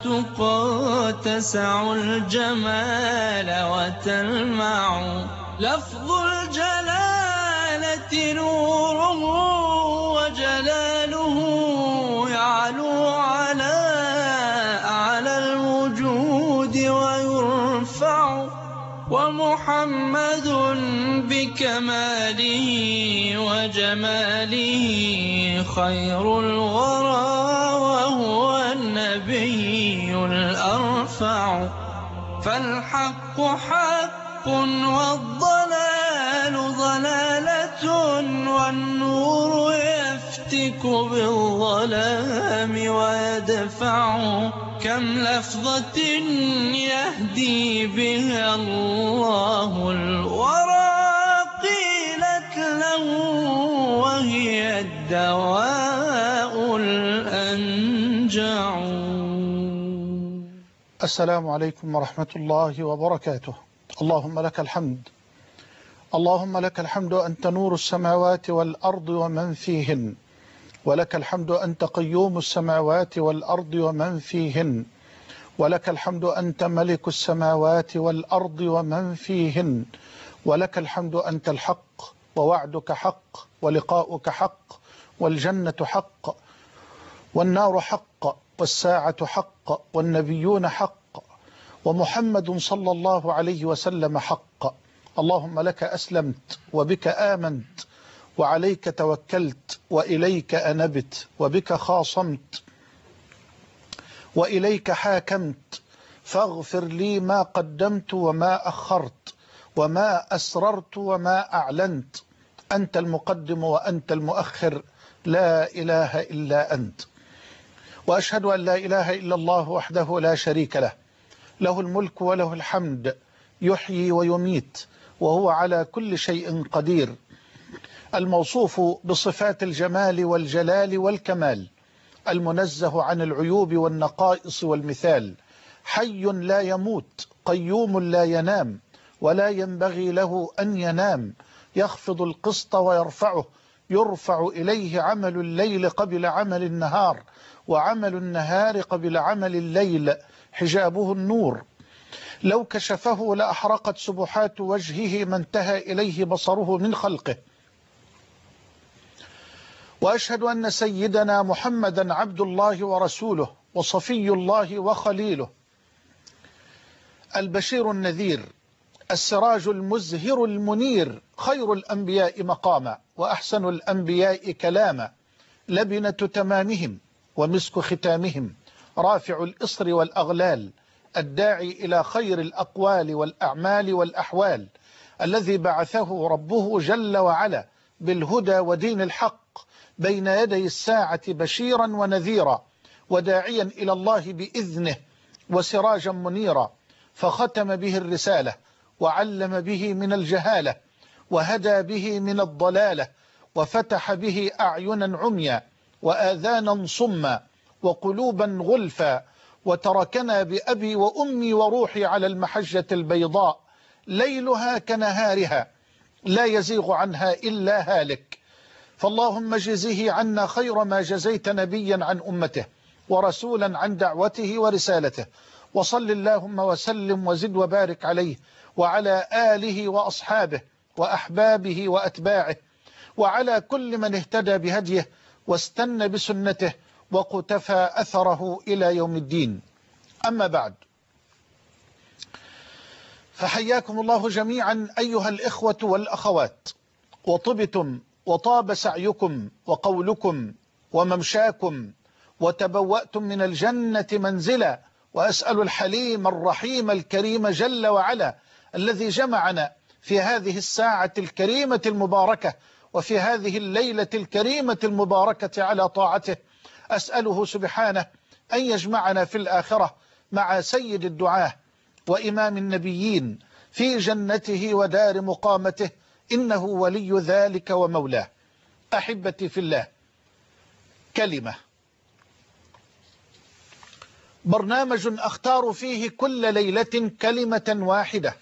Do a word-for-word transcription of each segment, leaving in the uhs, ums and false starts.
التقى تسع الجمال وتلمع لفظ الجلالة نوره وجلاله يعلو على أعلى الوجود ويرفع ومحمد بكماله وجماله خير الورى وهو النبي الأرفع فالحق حق والضلال ضلالة والنور يفتك بالظلام ويدفع كم لفظة يهدي بها الله الورى قيلت له وهي الدواء الأنجع. السلام عليكم ورحمة الله وبركاته. اللهم لك الحمد، اللهم لك الحمد أنت نور السماوات والأرض ومن فيهن، ولك الحمد أنت قيوم السماوات والأرض ومن فيهن، ولك الحمد أنت ملك السماوات والأرض ومن فيهن، ولك الحمد أنت الحق ووعدك حق ولقاؤك حق والجنة حق والنار حق والساعة حق والنبيون حق ومحمد صلى الله عليه وسلم حق. اللهم لك أسلمت وبك آمنت وعليك توكلت وإليك أنبت وبك خاصمت وإليك حاكمت فاغفر لي ما قدمت وما أخرت وما أسررت وما أعلنت. أنت المقدم وأنت المؤخر، لا إله إلا أنت. وأشهد أن لا إله إلا الله وحده لا شريك له، له الملك وله الحمد، يحيي ويميت وهو على كل شيء قدير، الموصوف بصفات الجمال والجلال والكمال، المنزه عن العيوب والنقائص والمثال، حي لا يموت، قيوم لا ينام ولا ينبغي له أن ينام، يخفض القسط ويرفعه، يرفع إليه عمل الليل قبل عمل النهار وعمل النهار قبل عمل الليل، حجابه النور، لو كشفه لأحرقت سبحات وجهه ما انتهى إليه بصره من خلقه. وأشهد أن سيدنا محمدا عبد الله ورسوله وصفي الله وخليله، البشير النذير، السراج المزهر المنير، خير الأنبياء مقاما وأحسن الأنبياء كلاما، لبنة تمامهم ومسك ختامهم، رافع الإصر والأغلال، الداعي إلى خير الأقوال والأعمال والأحوال، الذي بعثه ربه جل وعلا بالهدى ودين الحق بين يدي الساعة بشيرا ونذيرا وداعيا إلى الله بإذنه وسراجا منيرا، فختم به الرسالة وعلم به من الجهالة وهدى به من الضلالة وفتح به أعينا عميا وآذانا صما وقلوبا غلفا، وتركنا بأبي وأمي وروحي على المحجة البيضاء ليلها كنهارها لا يزيغ عنها إلا هالك. فاللهم جزه عنا خير ما جزيت نبيا عن أمته ورسولا عن دعوته ورسالته، وصل اللهم وسلم وزد وبارك عليه وعلى آله وأصحابه وأحبابه وأتباعه وعلى كل من اهتدى بهديه واستنى بسنته وقتفى أثره إلى يوم الدين. أما بعد، فحياكم الله جميعا أيها الإخوة والأخوات، وطبتم وطاب سعيكم وقولكم وممشاكم وتبوأتم من الجنة منزلا، وأسأل الحليم الرحيم الكريم جل وعلا الذي جمعنا في هذه الساعة الكريمة المباركة وفي هذه الليلة الكريمة المباركة على طاعته، أسأله سبحانه أن يجمعنا في الآخرة مع سيد الدعاة وإمام النبيين في جنته ودار مقامته، إنه ولي ذلك ومولاه. أحبتي في الله، كلمة، برنامج أختار فيه كل ليلة كلمة واحدة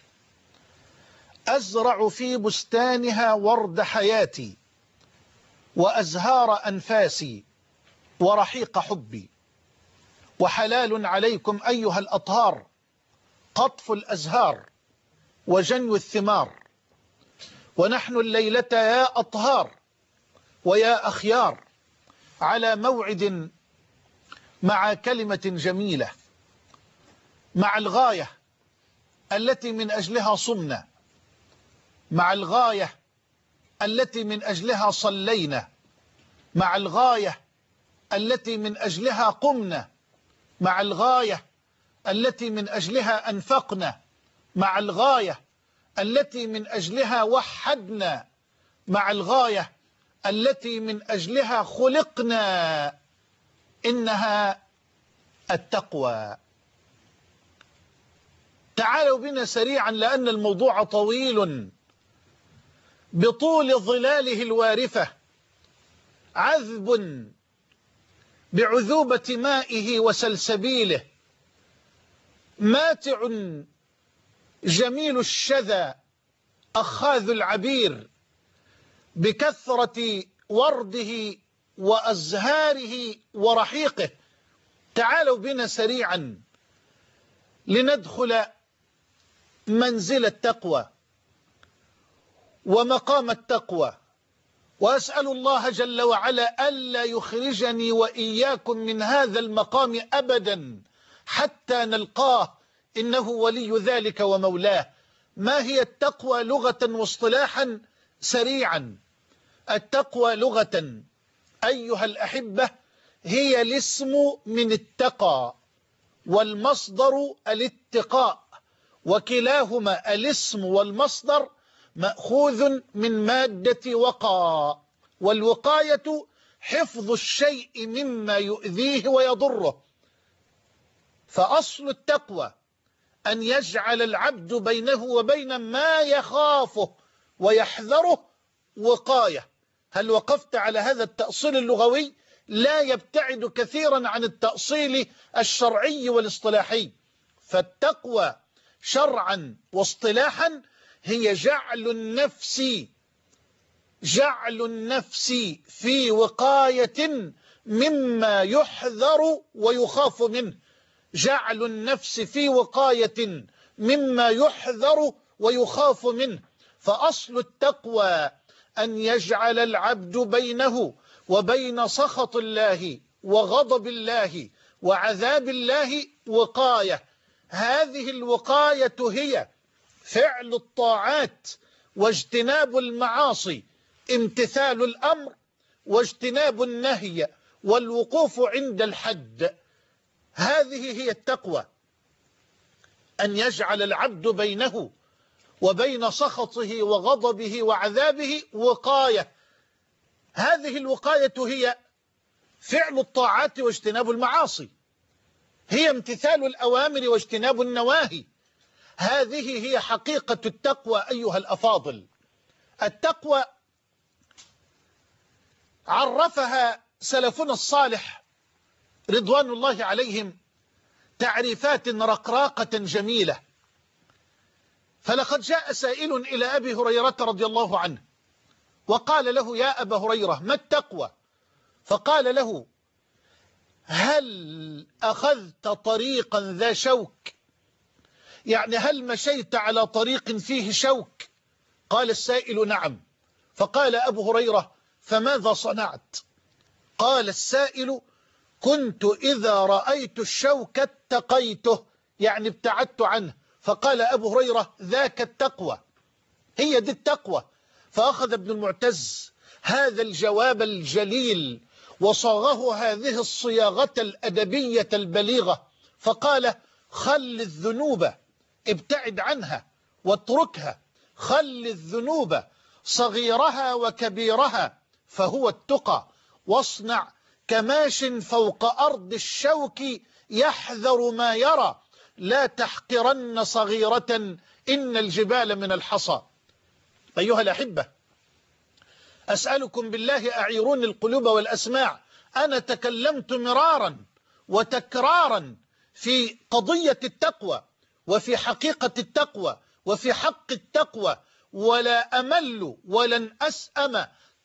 أزرع في بستانها ورد حياتي وأزهار أنفاسي ورحيق حبي، وحلال عليكم أيها الأطهار قطف الأزهار وجنو الثمار. ونحن الليلة يا أطهار ويا أخيار على موعد مع كلمة جميلة، مع الغاية التي من أجلها صمنا، مع الغاية التي من أجلها صلينا، مع الغاية التي من أجلها قمنا، مع الغاية التي من أجلها أنفقنا، مع الغاية التي من أجلها وحدنا، مع الغاية التي من أجلها خلقنا، إنها التقوى. تعالوا بنا سريعا لأن الموضوع طويل بطول ظلاله الوارفة، عذب بعذوبة مائه وسلسبيله، ماتع جميل الشذا أخاذ العبير، بكثرة ورده وأزهاره ورحيقه. تعالوا بنا سريعا لندخل منزل التقوى ومقام التقوى، وأسأل الله جل وعلا ألا يخرجني وإياكم من هذا المقام أبدا حتى نلقاه، إنه ولي ذلك ومولاه. ما هي التقوى لغة واصطلاحا؟ سريعا، التقوى لغة أيها الأحبة هي الاسم من التقى، والمصدر الاتقاء، وكلاهما الاسم والمصدر مأخوذ من مادة وقى، والوقاية حفظ الشيء مما يؤذيه ويضره. فأصل التقوى أن يجعل العبد بينه وبين ما يخافه ويحذره وقاية. هل وقفت على هذا التأصيل اللغوي؟ لا يبتعد كثيرا عن التأصيل الشرعي والاصطلاحي. فالتقوى شرعا واصطلاحا هي جعل النفس جعل النفس في وقاية مما يحذر ويخاف منه، جعل النفس في وقاية مما يحذر ويخاف منه. فأصل التقوى أن يجعل العبد بينه وبين سخط الله وغضب الله وعذاب الله وقاية. هذه الوقاية هي فعل الطاعات واجتناب المعاصي، امتثال الأمر واجتناب النهي والوقوف عند الحد. هذه هي التقوى، أن يجعل العبد بينه وبين سخطه وغضبه وعذابه وقاية. هذه الوقاية هي فعل الطاعات واجتناب المعاصي، هي امتثال الأوامر واجتناب النواهي. هذه هي حقيقة التقوى أيها الأفاضل. التقوى عرفها سلفنا الصالح رضوان الله عليهم تعريفات رقراقة جميلة. فلقد جاء سائل إلى أبي هريرة رضي الله عنه وقال له: يا أبا هريرة، ما التقوى؟ فقال له: هل أخذت طريقا ذا شوك؟ يعني هل مشيت على طريق فيه شوك؟ قال السائل: نعم. فقال أبو هريرة: فماذا صنعت؟ قال السائل: كنت إذا رأيت الشوك اتقيته، يعني ابتعدت عنه. فقال أبو هريرة: ذاك التقوى، هي دي التقوى. فأخذ ابن المعتز هذا الجواب الجليل وصاغه هذه الصياغة الأدبية البليغة، فقال: خل الذنوب، ابتعد عنها واتركها، خل الذنوب صغيرها وكبيرها فهو التقى، واصنع كماش فوق أرض الشوك يحذر ما يرى، لا تحقرن صغيرة إن الجبال من الحصى. أيها الأحبة، أسألكم بالله أعيروني القلوب والأسماع. أنا تكلمت مرارا وتكرارا في قضية التقوى وفي حقيقة التقوى وفي حق التقوى، ولا أمل ولن أسأم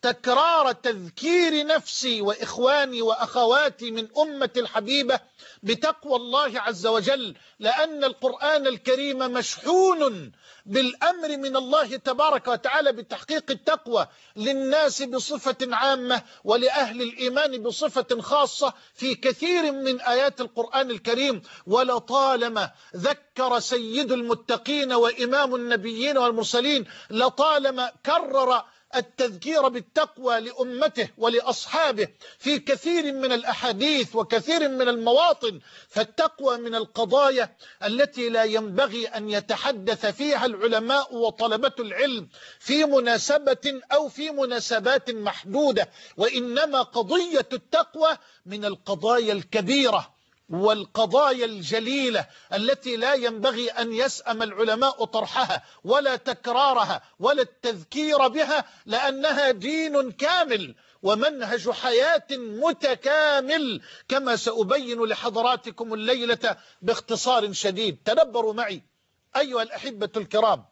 تكرار تذكير نفسي وإخواني وأخواتي من أمة الحبيبة بتقوى الله عز وجل، لأن القرآن الكريم مشحون بالأمر من الله تبارك وتعالى بتحقيق التقوى للناس بصفة عامة ولأهل الإيمان بصفة خاصة في كثير من آيات القرآن الكريم. ولطالما ذكر سيد المتقين وإمام النبيين والمرسلين، لطالما كرر التذكير بالتقوى لأمته ولأصحابه في كثير من الأحاديث وكثير من المواطن. فالتقوى من القضايا التي لا ينبغي أن يتحدث فيها العلماء وطلبة العلم في مناسبة أو في مناسبات محدودة، وإنما قضية التقوى من القضايا الكبيرة والقضايا الجليلة التي لا ينبغي أن يسأم العلماء طرحها ولا تكرارها ولا التذكير بها، لأنها دين كامل ومنهج حياة متكامل كما سأبين لحضراتكم الليلة باختصار شديد. تدبروا معي أيها الأحبة الكرام.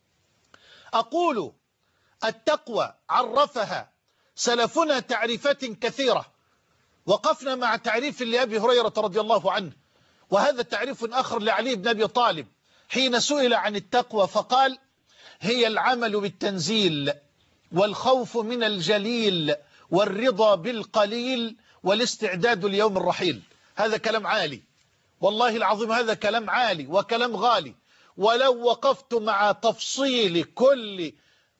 أقول التقوى عرفها سلفنا تعريفات كثيرة، وقفنا مع تعريف لأبي هريرة رضي الله عنه، وهذا تعريف آخر لعلي بن أبي طالب حين سئل عن التقوى فقال: هي العمل بالتنزيل والخوف من الجليل والرضا بالقليل والاستعداد ليوم الرحيل. هذا كلام عالي، والله العظيم هذا كلام عالي وكلام غالي، ولو وقفت مع تفصيل كل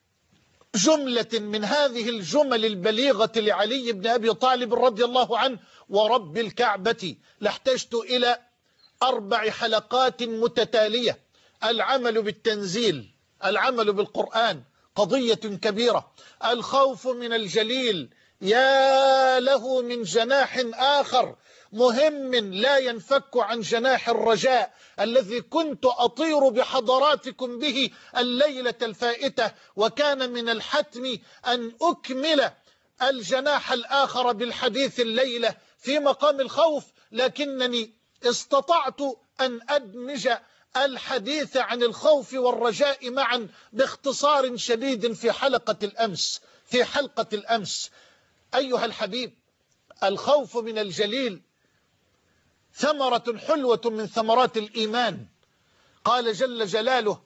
جملة من هذه الجمل البليغة لعلي بن أبي طالب رضي الله عنه ورب الكعبة لاحتجت إلى أربع حلقات متتالية. العمل بالتنزيل، العمل بالقرآن قضية كبيرة. الخوف من الجليل، يا له من جناح آخر مهم لا ينفك عن جناح الرجاء الذي كنت أطير بحضراتكم به الليلة الفائتة، وكان من الحتم أن أكمل الجناح الآخر بالحديث الليلة في مقام الخوف، لكنني استطعت أن أدمج الحديث عن الخوف والرجاء معا باختصار شديد في حلقة الأمس في حلقة الأمس أيها الحبيب، الخوف من الجليل ثمرة حلوة من ثمرات الإيمان. قال جل جلاله: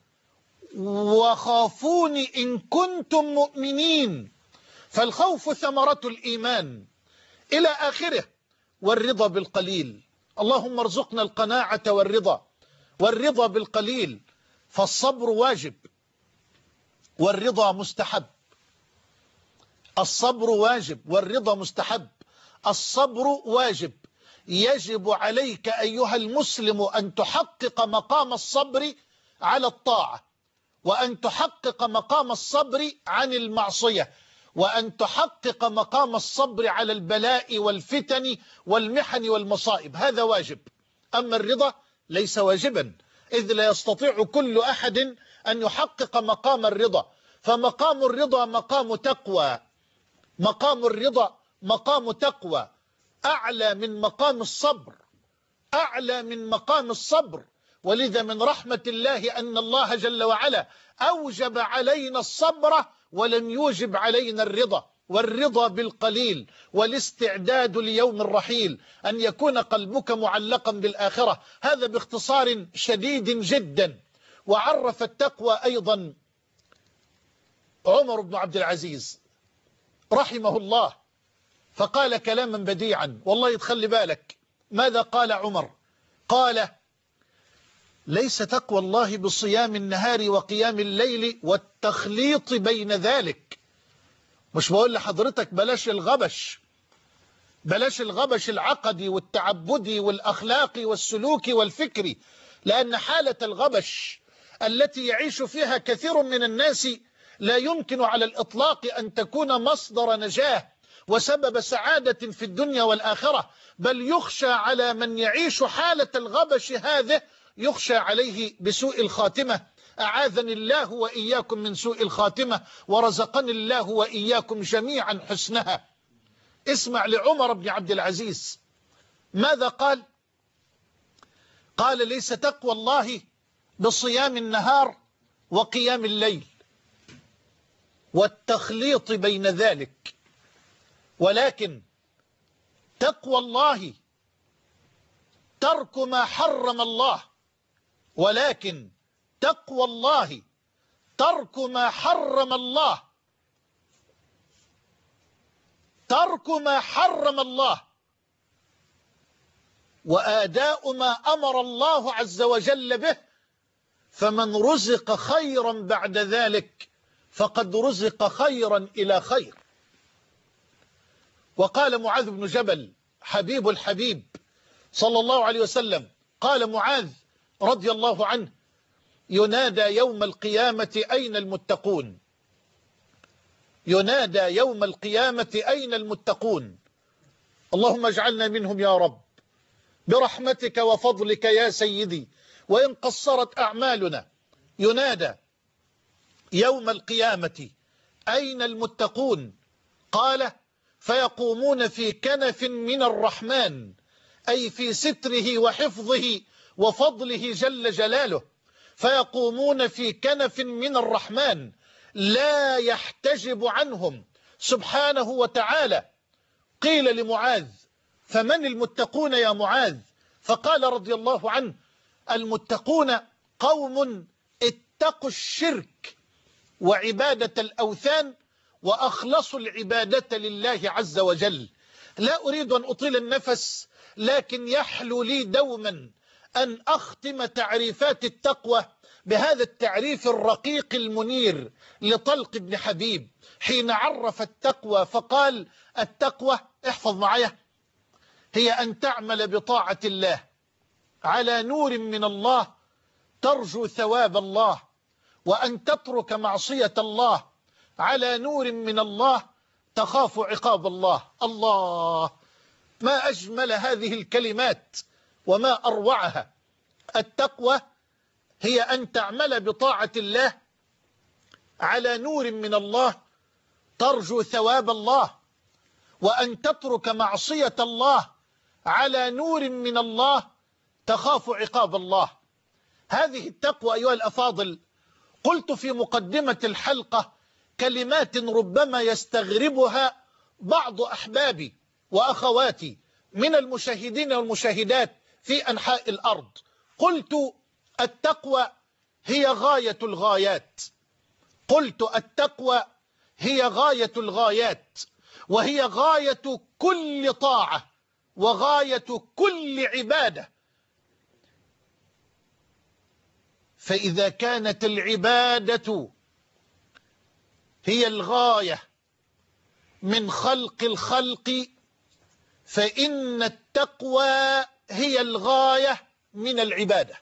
وخافوني إن كنتم مؤمنين. فالخوف ثمرة الإيمان إلى آخره. والرضا بالقليل، اللهم ارزقنا القناعة والرضا والرضا بالقليل. فالصبر واجب والرضا مستحب. الصبر واجب والرضا مستحب. الصبر واجب، يجب عليك أيها المسلم أن تحقق مقام الصبر على الطاعة، وأن تحقق مقام الصبر عن المعصية، وأن تحقق مقام الصبر على البلاء والفتن والمحن والمصائب. هذا واجب. أما الرضا ليس واجبا، إذ لا يستطيع كل أحد أن يحقق مقام الرضا. فمقام الرضا مقام تقوى، مقام الرضا مقام تقوى أعلى من مقام الصبر، أعلى من مقام الصبر. ولذا من رحمة الله أن الله جل وعلا أوجب علينا الصبر ولم يوجب علينا الرضا. والرضا بالقليل والاستعداد ليوم الرحيل، أن يكون قلبك معلقا بالآخرة. هذا باختصار شديد جدا. وعرف التقوى أيضا عمر بن عبد العزيز رحمه الله، فقال كلاما بديعا والله يتخلي بالك. ماذا قال عمر؟ قال: ليس تقوى الله بصيام النهار وقيام الليل والتخليط بين ذلك. مش بقول لحضرتك بلاش الغبش، بلاش الغبش العقدي والتعبدي والأخلاقي والسلوكي والفكري، لأن حالة الغبش التي يعيش فيها كثير من الناس لا يمكن على الإطلاق أن تكون مصدر نجاة وسبب سعادة في الدنيا والآخرة، بل يخشى على من يعيش حالة الغبش هذه، يخشى عليه بسوء الخاتمة. أعاذني الله وإياكم من سوء الخاتمة، ورزقني الله وإياكم جميعا حسنها. اسمع لعمر بن عبد العزيز ماذا قال؟ قال: ليس تقوى الله بصيام النهار وقيام الليل. والتخليط بين ذلك. ولكن تقوى الله ترك ما حرم الله، ولكن تقوى الله ترك ما حرم الله، ترك ما حرم الله وآداء ما أمر الله عز وجل به. فمن رزق خيرا بعد ذلك فقد رزق خيرا إلى خير. وقال معاذ بن جبل حبيب الحبيب صلى الله عليه وسلم، قال معاذ رضي الله عنه: ينادى يوم القيامة أين المتقون؟ ينادى يوم القيامة أين المتقون؟ اللهم اجعلنا منهم يا رب برحمتك وفضلك يا سيدي، وإن قصرت أعمالنا. ينادى يوم القيامة أين المتقون؟ قال: فيقومون في كنف من الرحمن، أي في ستره وحفظه وفضله جل جلاله. فيقومون في كنف من الرحمن لا يحتجب عنهم سبحانه وتعالى. قيل لمعاذ: فمن المتقون يا معاذ؟ فقال رضي الله عنه: المتقون قوم اتقوا الشرك وعبادة الأوثان وأخلصوا العبادة لله عز وجل. لا أريد أن أطيل النفس، لكن يحلو لي دوما أن أختم تعريفات التقوى بهذا التعريف الرقيق المنير لطلق بن حبيب حين عرف التقوى فقال: التقوى، احفظ معايا، هي أن تعمل بطاعة الله على نور من الله ترجو ثواب الله، وأن تترك معصية الله على نور من الله تخاف عقاب الله. الله، ما أجمل هذه الكلمات وما أروعها. التقوى هي أن تعمل بطاعة الله على نور من الله ترجو ثواب الله، وأن تترك معصية الله على نور من الله تخاف عقاب الله. هذه التقوى أيها الأفاضل، قلت في مقدمة الحلقة كلمات ربما يستغربها بعض أحبابي وأخواتي من المشاهدين والمشاهدات في أنحاء الأرض. قلت: التقوى هي غاية الغايات. قلت: التقوى هي غاية الغايات، وهي غاية كل طاعة وغاية كل عبادة. فإذا كانت العبادة هي الغاية من خلق الخلق، فإن التقوى هي الغاية من العبادة.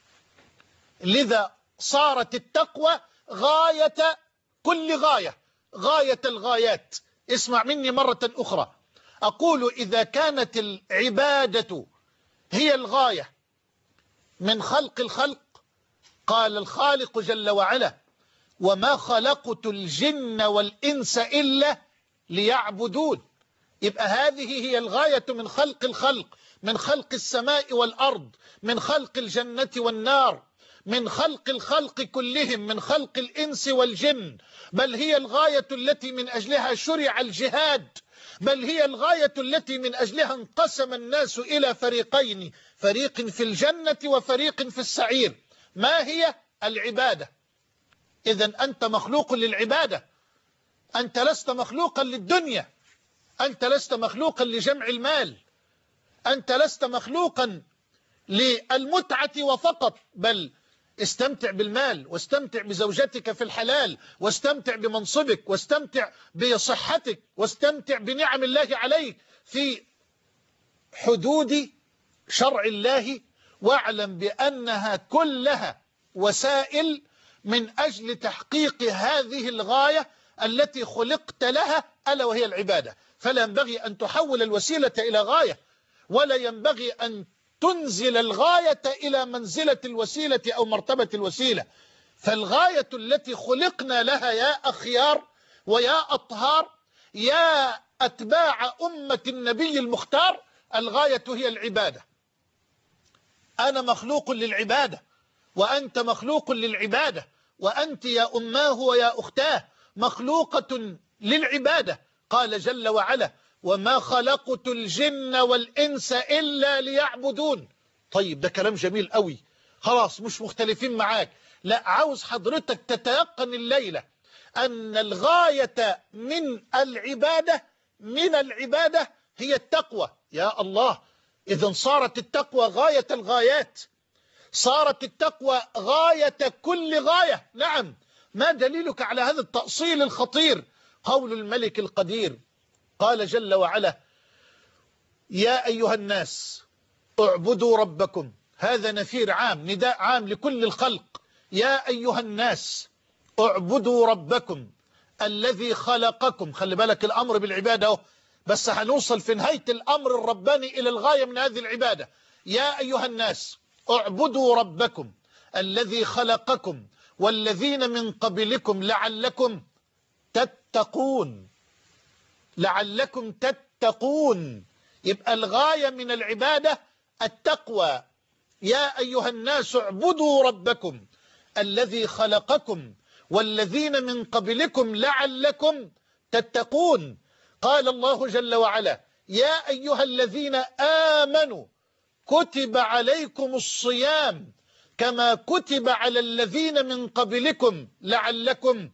لذا صارت التقوى غاية كل غاية، غاية الغايات. اسمع مني مرة أخرى، أقول: إذا كانت العبادة هي الغاية من خلق الخلق، قال الخالق جل وعلا: وما خلقت الجن والإنس إلا ليعبدون. يبقى هذه هي الغاية من خلق الخلق، من خلق السماء والأرض، من خلق الجنة والنار، من خلق الخلق كلهم، من خلق الإنس والجن. بل هي الغاية التي من أجلها شرع الجهاد، بل هي الغاية التي من أجلها انقسم الناس إلى فريقين، فريق في الجنة وفريق في السعير. ما هي؟ العبادة. إذن أنت مخلوق للعبادة، أنت لست مخلوقا للدنيا، أنت لست مخلوقا لجمع المال، أنت لست مخلوقا للمتعة وفقط، بل استمتع بالمال، واستمتع بزوجتك في الحلال، واستمتع بمنصبك، واستمتع بصحتك، واستمتع بنعم الله عليك في حدود شرع الله، واعلم بأنها كلها وسائل من أجل تحقيق هذه الغاية التي خلقت لها، ألا وهي العبادة. فلا ينبغي أن تحول الوسيلة إلى غاية، ولا ينبغي أن تنزل الغاية إلى منزلة الوسيلة أو مرتبة الوسيلة. فالغاية التي خلقنا لها يا أخيار ويا أطهار يا أتباع أمة النبي المختار، الغاية هي العبادة. أنا مخلوق للعبادة، وأنت مخلوق للعبادة، وأنت يا أماه ويا أختاه مخلوقة للعبادة. قال جل وعلا وما خلقت الجن والإنس إلا ليعبدون. طيب ده كلام جميل قوي، خلاص مش مختلفين معاك. لا، عاوز حضرتك تتيقن الليلة أن الغاية من العبادة من العبادة هي التقوى. يا الله، إذن صارت التقوى غاية الغايات، صارت التقوى غاية كل غاية. نعم، ما دليلك على هذا التأصيل الخطير؟ قول الملك القدير، قال جل وعلا يا أيها الناس اعبدوا ربكم. هذا نفير عام، نداء عام لكل الخلق. يا أيها الناس اعبدوا ربكم الذي خلقكم. خلي بالك الأمر بالعبادة، بس هنوصل في نهاية الأمر الرباني إلى الغاية من هذه العبادة. يا أيها الناس اعبدوا ربكم الذي خلقكم والذين من قبلكم لعلكم تتقون. لعلكم تتقون، يبقى الغاية من العبادة التقوى. يا أيها الناس اعبدوا ربكم الذي خلقكم والذين من قبلكم لعلكم تتقون. قال الله جل وعلا يا أيها الذين آمنوا كتب عليكم الصيام كما كتب على الذين من قبلكم لعلكم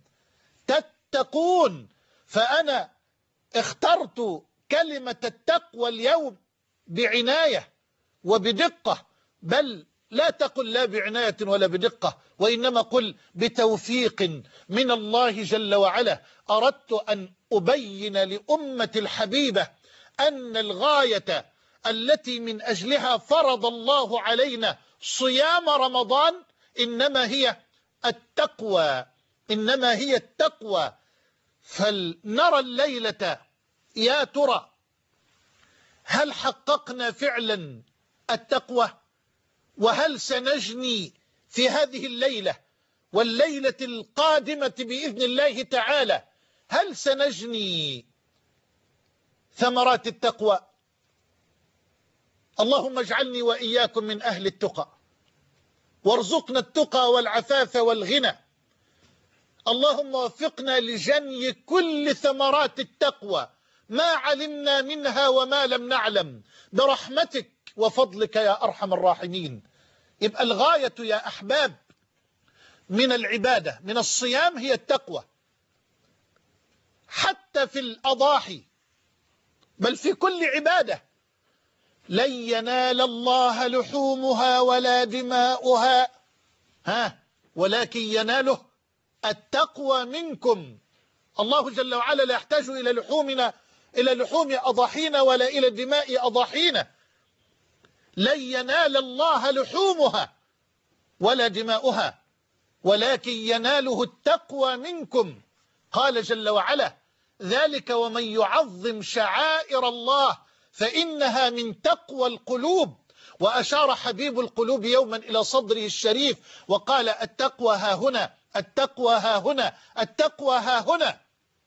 تتقون. فأنا اخترت كلمة التقوى اليوم بعناية وبدقة، بل لا تقل لا بعناية ولا بدقة، وإنما قل بتوفيق من الله جل وعلا. أردت أن أبين لأمة الحبيبة أن الغاية التي من أجلها فرض الله علينا صيام رمضان إنما هي التقوى، إنما هي التقوى. فلنرى الليلة يا ترى هل حققنا فعلا التقوى؟ وهل سنجني في هذه الليلة والليلة القادمة بإذن الله تعالى، هل سنجني ثمرات التقوى؟ اللهم اجعلني وإياكم من أهل التقى، وارزقنا التقى والعفاف والغنى. اللهم وفقنا لجني كل ثمرات التقوى ما علمنا منها وما لم نعلم برحمتك وفضلك يا أرحم الراحمين. يبقى الغاية يا أحباب من العبادة من الصيام هي التقوى، حتى في الأضاحي بل في كل عبادة. لن ينال الله لحومها ولا دماؤها ها ولكن يناله التقوى منكم. الله جل وعلا لا يحتاج إلى لحومنا إلى لحوم أضاحينا ولا إلى دماء أضاحينا. لن ينال الله لحومها ولا دماؤها ولكن يناله التقوى منكم. قال جل وعلا ذلك ومن يعظم شعائر الله فإنها من تقوى القلوب. وأشار حبيب القلوب يوما إلى صدره الشريف وقال التقوى ها هنا، التقوى ها هنا، التقوى ها هنا.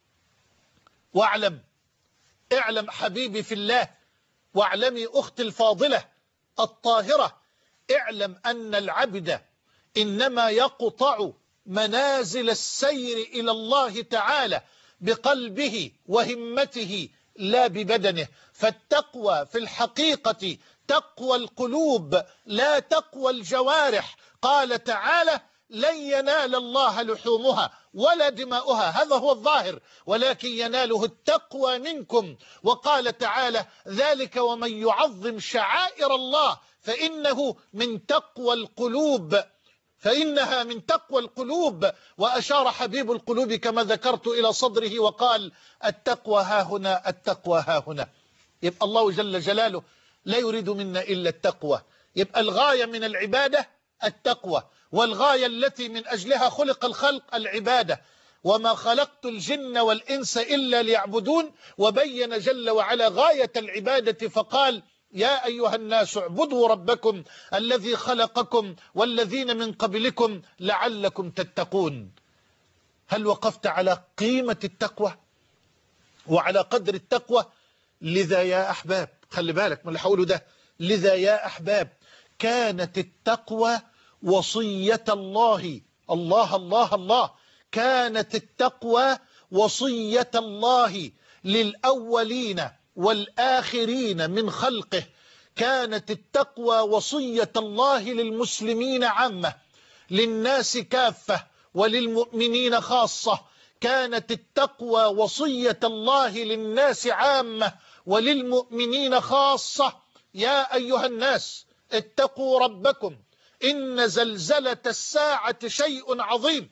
واعلم اعلم حبيبي في الله، واعلمي أختي الفاضلة الطاهرة، اعلم أن العبد إنما يقطع منازل السير إلى الله تعالى بقلبه وهمته لا ببدنه. فالتقوى في الحقيقة تقوى القلوب لا تقوى الجوارح. قال تعالى لن ينال الله لحومها ولا دماؤها، هذا هو الظاهر، ولكن يناله التقوى منكم. وقال تعالى ذلك ومن يعظم شعائر الله فإنه من تقوى القلوب، فإنها من تقوى القلوب. وأشار حبيب القلوب كما ذكرت إلى صدره وقال التقوى ها هنا، التقوى ها هنا. يبقى الله جل جلاله لا يريد منا إلا التقوى. يبقى الغاية من العبادة التقوى، والغاية التي من أجلها خلق الخلق العبادة. وما خلقت الجن والإنس إلا ليعبدون. وبين جل وعلا غاية العبادة فقال يا أيها الناس اعبدوا ربكم الذي خلقكم والذين من قبلكم لعلكم تتقون. هل وقفت على قيمة التقوى وعلى قدر التقوى؟ لذا يا أحباب، خلي بالك من اللي حوله ده، لذا يا أحباب كانت التقوى وصية الله الله الله الله كانت التقوى وصية الله للأولين والآخرين من خلقه، كانت التقوى وصية الله للمسلمين عامة، للناس كافة وللمؤمنين خاصة. كانت التقوى وصية الله للناس عامة وللمؤمنين خاصة. يا أيها الناس اتقوا ربكم إن زلزلة الساعة شيء عظيم.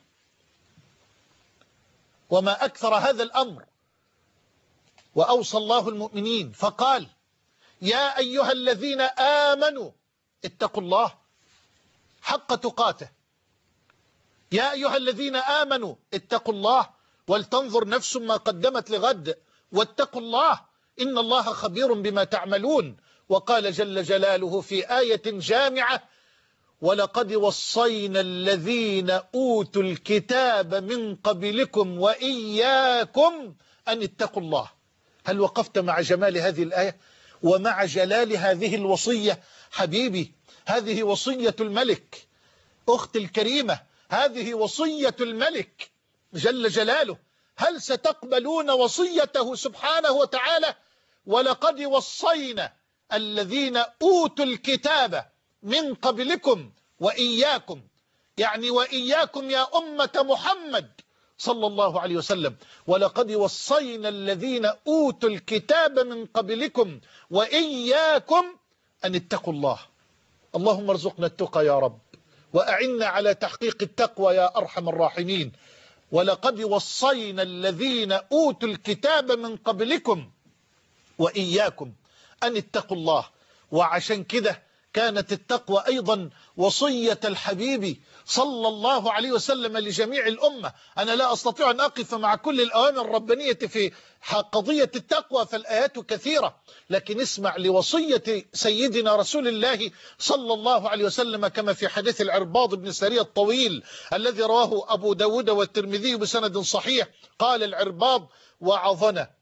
وما أكثر هذا الأمر. وأوصى الله المؤمنين فقال يا أيها الذين آمنوا اتقوا الله حق تقاته. يا أيها الذين آمنوا اتقوا الله ولتنظر نفس ما قدمت لغد واتقوا الله إن الله خبير بما تعملون. وقال جل جلاله في آية جامعة ولقد وصينا الذين أوتوا الكتاب من قبلكم وإياكم أن اتقوا الله. هل وقفت مع جمال هذه الآية ومع جلال هذه الوصية؟ حبيبي، هذه وصية الملك. أختي الكريمة، هذه وصية الملك جل جلاله. هل ستقبلون وصيته سبحانه وتعالى؟ ولقد وصينا الذين أوتوا الكتاب من قبلكم وإياكم، يعني وإياكم يا أمة محمد صلى الله عليه وسلم. ولقد وصينا الذين أوتوا الكتاب من قبلكم وإياكم أن اتقوا الله. اللهم ارزقنا التقى يا رب، وأعنا على تحقيق التقوى يا أرحم الراحمين. ولقد وصينا الذين أوتوا الكتاب من قبلكم وإياكم أن اتقوا الله. وعشان كده كانت التقوى أيضا وصية الحبيب صلى الله عليه وسلم لجميع الأمة. أنا لا أستطيع أن أقف مع كل الأوامر الربانية في قضية التقوى فالآيات كثيرة، لكن اسمع لوصية سيدنا رسول الله صلى الله عليه وسلم كما في حديث العرباض بن سارية الطويل الذي رواه أبو داود والترمذي بسند صحيح. قال العرباض وعظنا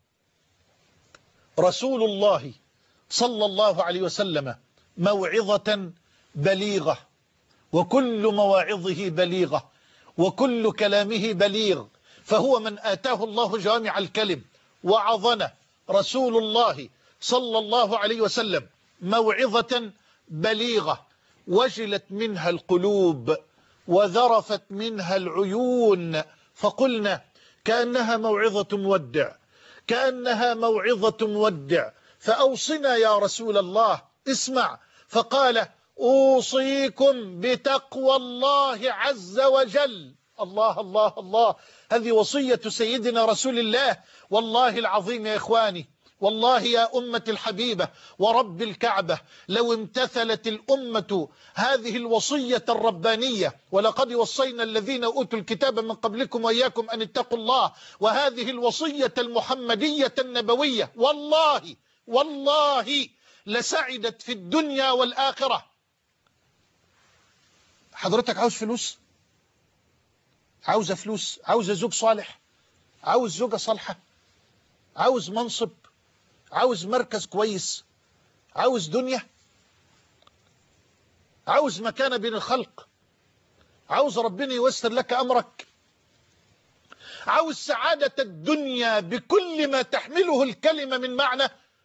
رسول الله صلى الله عليه وسلم موعظة بليغة، وكل مواعظه بليغة، وكل كلامه بليغ، فهو من آتاه الله جوامع الكلم. وعظنا رسول الله صلى الله عليه وسلم موعظة بليغة وجلت منها القلوب وذرفت منها العيون، فقلنا كأنها موعظة مودع، كأنها موعظة مودع، فأوصنا يا رسول الله. اسمع، فقال أوصيكم بتقوى الله عز وجل. الله الله الله، هذه وصية سيدنا رسول الله. والله العظيم يا إخواني، والله يا أمة الحبيبة ورب الكعبة، لو امتثلت الأمة هذه الوصية الربانية ولقد وصينا الذين أوتوا الكتاب من قبلكم وإياكم أن اتقوا الله، وهذه الوصية المحمدية النبوية، والله والله لسعدت في الدنيا والآخرة. حضرتك عاوز فلوس؟ عاوز فلوس؟ عاوز زوج صالح؟ عاوز زوجة صالحة؟ عاوز منصب؟ عاوز مركز كويس؟ عاوز دنيا؟ عاوز مكانة بين الخلق؟ عاوز ربنا ييسر لك أمرك؟ عاوز سعادة الدنيا بكل ما تحمله الكلمة من معنى؟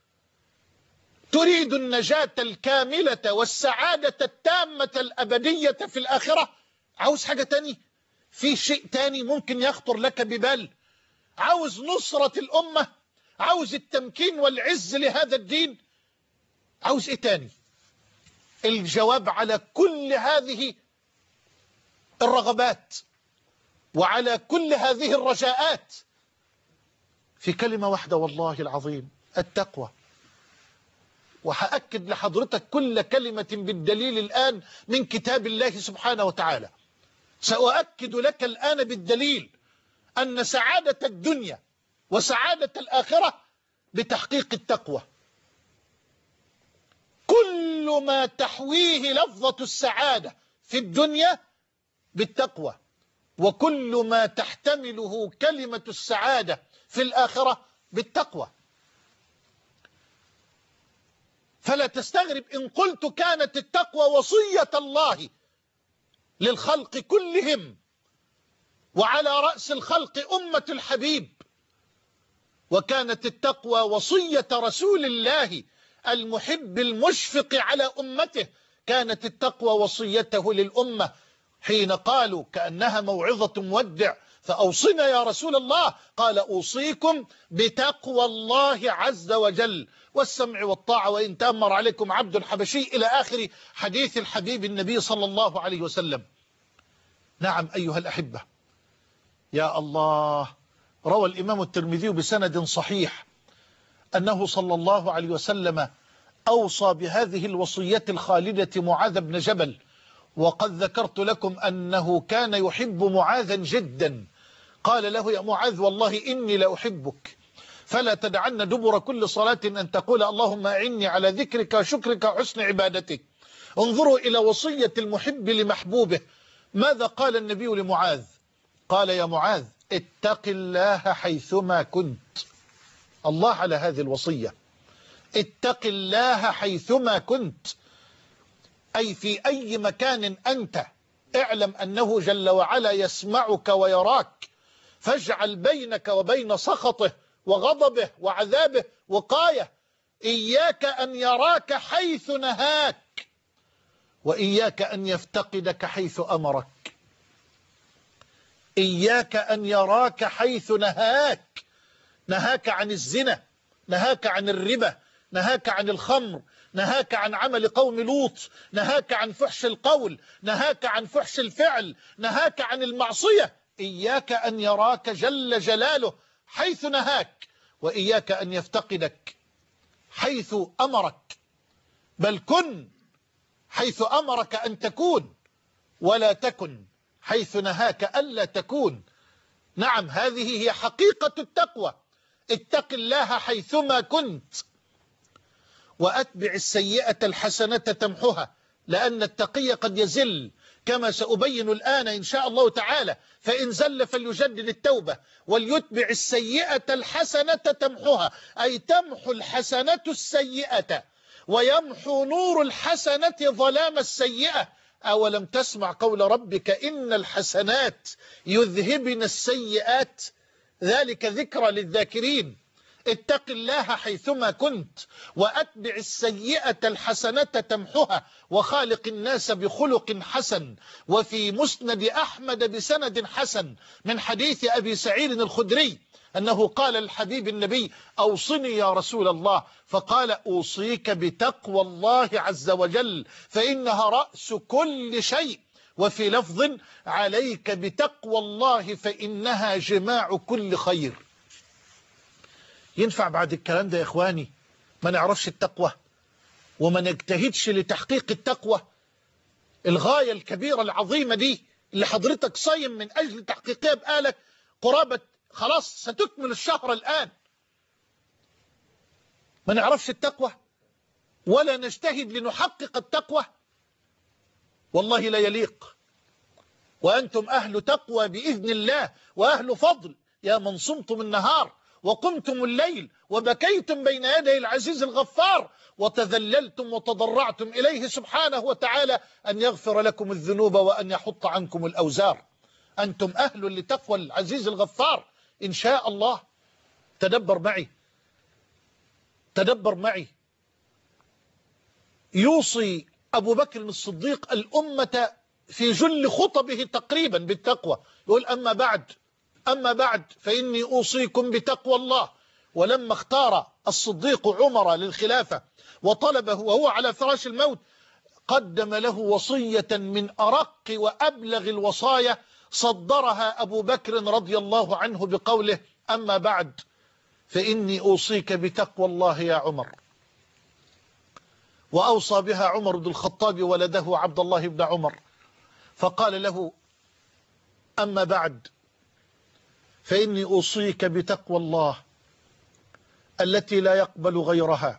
تريد النجاة الكاملة والسعادة التامة الأبدية في الآخرة؟ عاوز حاجة تاني؟ في شيء تاني ممكن يخطر لك ببال؟ عاوز نصرة الأمة؟ عاوز التمكين والعز لهذا الدين؟ عاوز إيه تاني؟ الجواب على كل هذه الرغبات وعلى كل هذه الرجاءات في كلمة واحدة والله العظيم: التقوى. وهأكد لحضرتك كل كلمة بالدليل الآن من كتاب الله سبحانه وتعالى. سأؤكد لك الآن بالدليل أن سعادة الدنيا وسعادة الآخرة بتحقيق التقوى. كل ما تحويه لفظة السعادة في الدنيا بالتقوى، وكل ما تحتمله كلمة السعادة في الآخرة بالتقوى. فلا تستغرب إن قلت كانت التقوى وصية الله للخلق كلهم وعلى رأس الخلق أمة الحبيب. وكانت التقوى وصية رسول الله المحب المشفق على أمته، كانت التقوى وصيته للأمة حين قالوا كأنها موعظة مودع: فأوصنا يا رسول الله. قال: أوصيكم بتقوى الله عز وجل والسمع والطاعة وإن تأمر عليكم عبد حبشي، إلى آخر حديث الحبيب النبي صلى الله عليه وسلم. نعم أيها الأحبة، يا الله، روى الإمام الترمذي بسند صحيح أنه صلى الله عليه وسلم أوصى بهذه الوصية الخالدة معاذ بن جبل، وقد ذكرت لكم أنه كان يحب معاذا جدا. قال له: يا معاذ والله إني لأحبك، فلا تدعن دبر كل صلاة أن تقول اللهم أعني على ذكرك وشكرك وحسن عبادتك. انظروا إلى وصية المحب لمحبوبه. ماذا قال النبي لمعاذ؟ قال: يا معاذ اتق الله حيثما كنت. الله على هذه الوصية، اتق الله حيثما كنت، أي في أي مكان أنت اعلم أنه جل وعلا يسمعك ويراك، فاجعل بينك وبين سخطه وغضبه وعذابه وقاية. إياك أن يراك حيث نهاك، وإياك أن يفتقدك حيث أمرك. إياك أن يراك حيث نهاك، نهاك عن الزنا، نهاك عن الربا، نهاك عن الخمر، نهاك عن عمل قوم لوط، نهاك عن فحش القول، نهاك عن فحش الفعل، نهاك عن المعصية. إياك أن يراك جل جلاله حيث نهاك، وإياك أن يفتقدك حيث أمرك. بل كن حيث أمرك أن تكون، ولا تكن حيث نهاك ألا تكون. نعم، هذه هي حقيقة التقوى. اتق الله حيثما كنت، وأتبع السيئة الحسنة تمحها، لأن التقي قد يزل كما سأبين الآن إن شاء الله تعالى. فإن زل فليجدد التوبة، وليتبع السيئة الحسنة تمحها، أي تمحو الحسنة السيئة، ويمحو نور الحسنة ظلام السيئة. أولم تسمع قول ربك إن الحسنات يذهبن السيئات، ذلك ذكرى للذاكرين. اتق الله حيثما كنت، وأتبع السيئة الحسنة تمحها، وخالق الناس بخلق حسن. وفي مسند أحمد بسند حسن من حديث أبي سعيد الخدري أنه قال الحبيب النبي: أوصني يا رسول الله. فقال: أوصيك بتقوى الله عز وجل، فإنها رأس كل شيء. وفي لفظ: عليك بتقوى الله فإنها جماع كل خير. ينفع بعد الكلام ده يا إخواني ما نعرفش التقوى وما نجتهدش لتحقيق التقوى الغاية الكبيرة العظيمة دي اللي حضرتك صايم من أجل تحقيقها بقالك قرابة خلاص ستكمل الشهر الآن؟ ما نعرفش التقوى ولا نجتهد لنحقق التقوى؟ والله لا يليق. وأنتم أهل تقوى بإذن الله وأهل فضل، يا من صمتم النهار وقمتم الليل وبكيتم بين يدي العزيز الغفار، وتذللتم وتضرعتم إليه سبحانه وتعالى أن يغفر لكم الذنوب وأن يحط عنكم الأوزار. أنتم أهل لتقوى العزيز الغفار إن شاء الله. تدبر معي تدبر معي يوصي أبو بكر الصديق الأمة في جل خطبه تقريبا بالتقوى. يقول: أما بعد أما بعد فإني أوصيكم بتقوى الله. ولما اختار الصديق عمر للخلافة وطلبه وهو على فراش الموت، قدم له وصية من أرق وأبلغ الوصايا، صدرها أبو بكر رضي الله عنه بقوله: أما بعد فإني أوصيك بتقوى الله يا عمر. وأوصى بها عمر بن الخطاب ولده عبد الله بن عمر، فقال له: أما بعد فإني أوصيك بتقوى الله التي لا يقبل غيرها،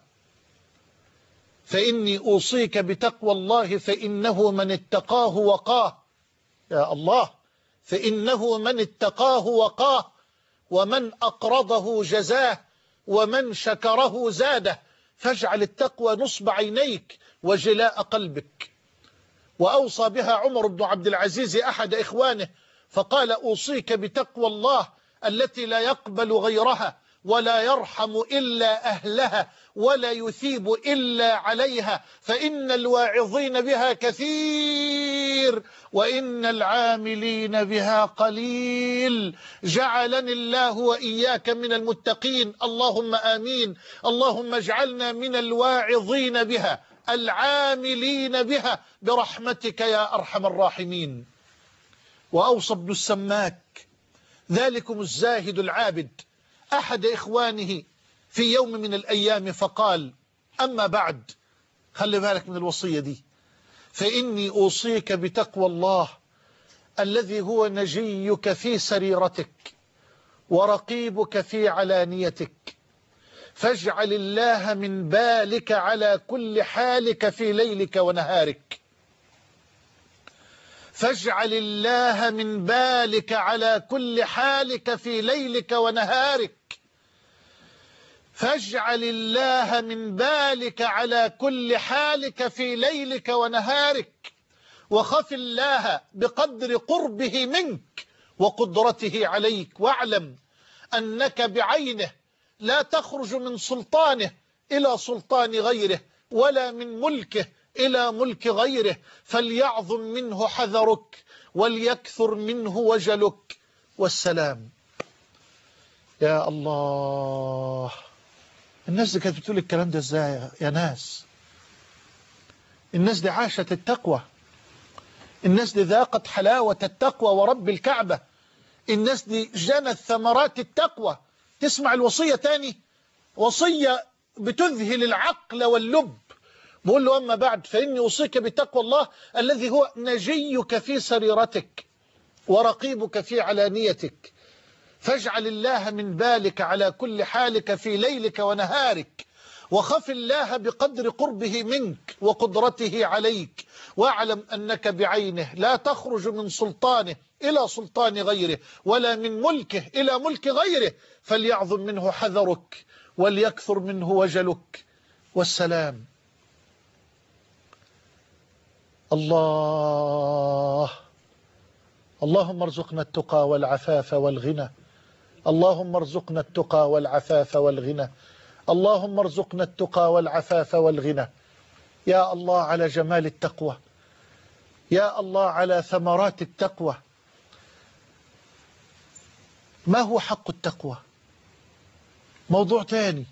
فإني أوصيك بتقوى الله فإنه من اتقاه وقاه. يا الله، فإنه من اتقاه وقاه، ومن أقرضه جزاه، ومن شكره زاده. فاجعل التقوى نصب عينيك وجلاء قلبك. وأوصى بها عمر بن عبد العزيز أحد إخوانه فقال أوصيك بتقوى الله التي لا يقبل غيرها ولا يرحم إلا أهلها ولا يثيب إلا عليها، فإن الواعظين بها كثير وإن العاملين بها قليل. جعلني الله وإياك من المتقين، اللهم آمين. اللهم اجعلنا من الواعظين بها العاملين بها برحمتك يا أرحم الراحمين. وأوصى ابن السماك ذلكم الزاهد العابد أحد إخوانه في يوم من الأيام فقال: أما بعد، خلي بالك من الوصية دي، فإني أوصيك بتقوى الله الذي هو نجيك في سريرتك ورقيبك في علانيتك، فاجعل الله من بالك على كل حالك في ليلك ونهارك، فاجعل الله من بالك على كل حالك في ليلك ونهارك، فاجعل الله من بالك على كل حالك في ليلك ونهارك، وخف الله بقدر قربه منك وقدرته عليك، واعلم أنك بعينه لا تخرج من سلطانه إلى سلطان غيره ولا من ملكه إلى ملك غيره، فليعظم منه حذرك وليكثر منه وجلك. والسلام. يا الله، الناس دي كانت بتقول الكلام ده ازاي يا ناس؟ الناس دي عاشت التقوى، الناس دي ذاقت حلاوة التقوى ورب الكعبة، الناس دي جنت ثمرات التقوى. تسمع الوصية تاني، وصية بتذهل العقل واللب. بقول له: أما بعد، فإني أوصيك بتقوى الله الذي هو نجيك في سريرتك ورقيبك في علانيتك، فاجعل الله من بالك على كل حالك في ليلك ونهارك، وخف الله بقدر قربه منك وقدرته عليك، واعلم أنك بعينه لا تخرج من سلطانه إلى سلطان غيره ولا من ملكه إلى ملك غيره، فليعظم منه حذرك وليكثر منه وجلك. والسلام. الله، اللهم ارزقنا التقى والعفاف والغنى، اللهم ارزقنا التقى والعفاف والغنى، اللهم ارزقنا التقى والعفاف والغنى. يا الله على جمال التقوى، يا الله على ثمرات التقوى. ما هو حق التقوى؟ موضوع تاني.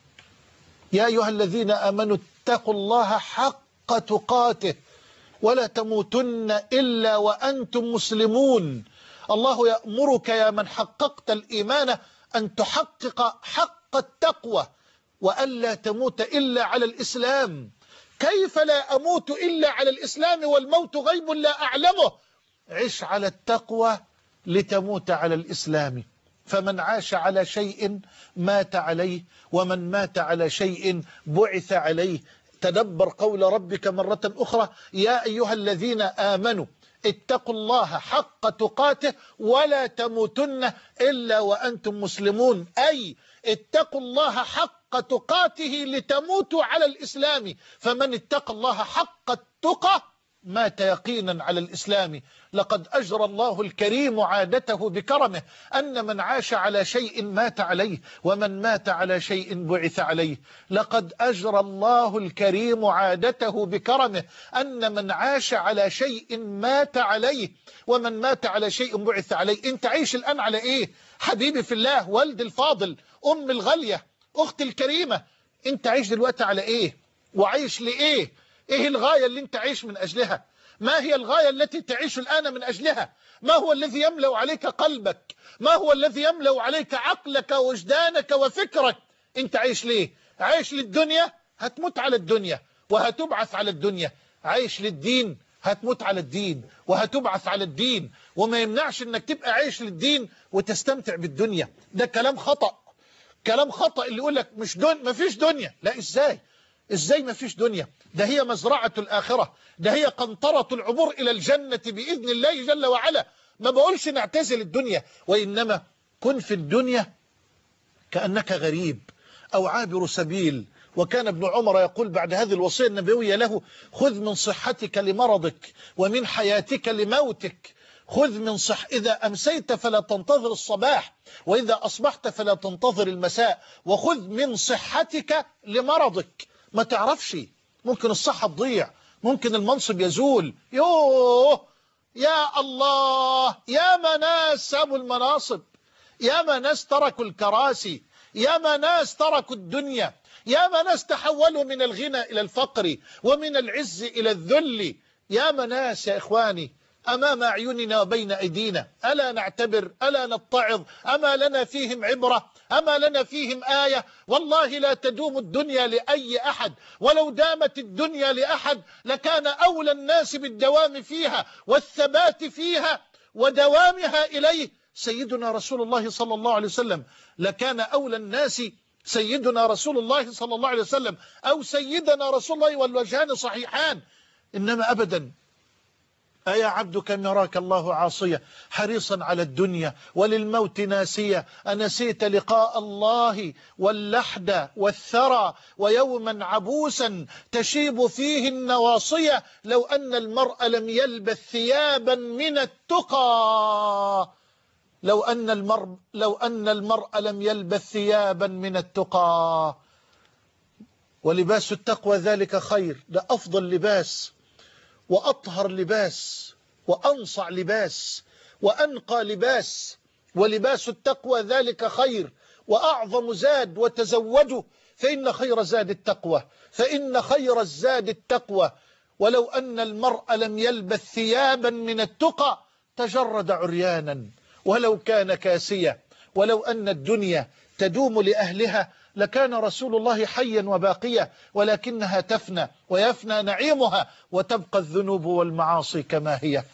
يا أيها الذين آمنوا اتقوا الله حق تقاته ولا تموتن إلا وأنتم مسلمون. الله يأمرك يا من حققت الإيمان أن تحقق حق التقوى وألا تموت إلا على الإسلام. كيف لا أموت إلا على الإسلام والموت غيب لا أعلمه؟ عش على التقوى لتموت على الإسلام، فمن عاش على شيء مات عليه، ومن مات على شيء بعث عليه. تدبر قول ربك مرة أخرى: يا أيها الذين آمنوا اتقوا الله حق تقاته ولا تموتن إلا وأنتم مسلمون، أي اتقوا الله حق تقاته لتموتوا على الإسلام، فمن اتقى الله حق التقى مات يقينا على الإسلام. لقد أجرى الله الكريم عادته بكرمه أن من عاش على شيء مات عليه، ومن مات على شيء بعث عليه. لقد أجرى الله الكريم عادته بكرمه أن من عاش على شيء مات عليه، ومن مات على شيء بعث عليه. أنت عايش الآن على إيه حبيبي في الله، والد الفاضل، أم الغالية، أختي الكريمة؟ أنت عايش دلوقتي على إيه وعايش لإيه؟ إيه الغاية اللي أنت عايش من أجلها؟ ما هي الغاية التي تعيش الآن من أجلها؟ ما هو الذي يملأ عليك قلبك؟ ما هو الذي يملأ عليك عقلك ووجدانك وفكرك؟ أنت عايش ليه؟ عايش للدنيا؟ هتموت على الدنيا وهتبعث على الدنيا. عايش للدين؟ هتموت على الدين وهتبعث على الدين. وما يمنعش أنك تبقى عايش للدين وتستمتع بالدنيا. ده كلام خطأ، كلام خطأ اللي يقول لك مش دون ما فيش دنيا. لا، إزاي؟ إزاي ما فيش دنيا؟ ده هي مزرعة الآخرة، ده هي قنطرة العبور إلى الجنة بإذن الله جل وعلا. ما بقولش نعتزل الدنيا، وإنما كن في الدنيا كأنك غريب أو عابر سبيل. وكان ابن عمر يقول بعد هذه الوصية النبوية له: خذ من صحتك لمرضك ومن حياتك لموتك. خذ من صح إذا أمسيت فلا تنتظر الصباح، وإذا أصبحت فلا تنتظر المساء، وخذ من صحتك لمرضك. ما تعرفش، ممكن الصحة تضيع، ممكن المنصب يزول. يوه يا الله، يا ما ناس سابوا المناصب، يا ما ناس تركوا الكراسي، يا ما ناس تركوا الدنيا، يا ما ناس تحولوا من الغنى إلى الفقر ومن العز إلى الذل. يا ما ناس يا إخواني أمام أعيننا وبين أيدينا، ألا نعتبر؟ ألا نتعظ؟ أما لنا فيهم عبرة؟ أما لنا فيهم آية؟ والله لا تدوم الدنيا لأي أحد، ولو دامت الدنيا لأحد لكان أولى الناس بالدوام فيها والثبات فيها ودوامها إليه سيدنا رسول الله صلى الله عليه وسلم. لكان أولى الناس سيدنا رسول الله صلى الله عليه وسلم أو سيدنا رسول الله، والوجهان صحيحان. إنما أبدا، أيا عبد كم يراك الله عاصية حريصا على الدنيا وللموت ناسية، أنسيت لقاء الله واللحد والثرى ويوما عبوسا تشيب فيه النواصية، لو أن المرء لم يلبث ثيابا من التقى، لو أن المرء لو أن المرء لم يلبث ثيابا من التقى. ولباس التقوى ذلك خير، ده أفضل لباس وأطهر لباس وأنصع لباس وأنقى لباس. ولباس التقوى ذلك خير وأعظم زاد، وتزودوا فإن خير زاد التقوى، فإن خير الزاد التقوى. ولو أن المرء لم يلبث ثيابا من التقى تجرد عريانا ولو كان كاسيا. ولو أن الدنيا تدوم لأهلها لكان رسول الله حيا وباقيا، ولكنها تفنى ويفنى نعيمها وتبقى الذنوب والمعاصي كما هي.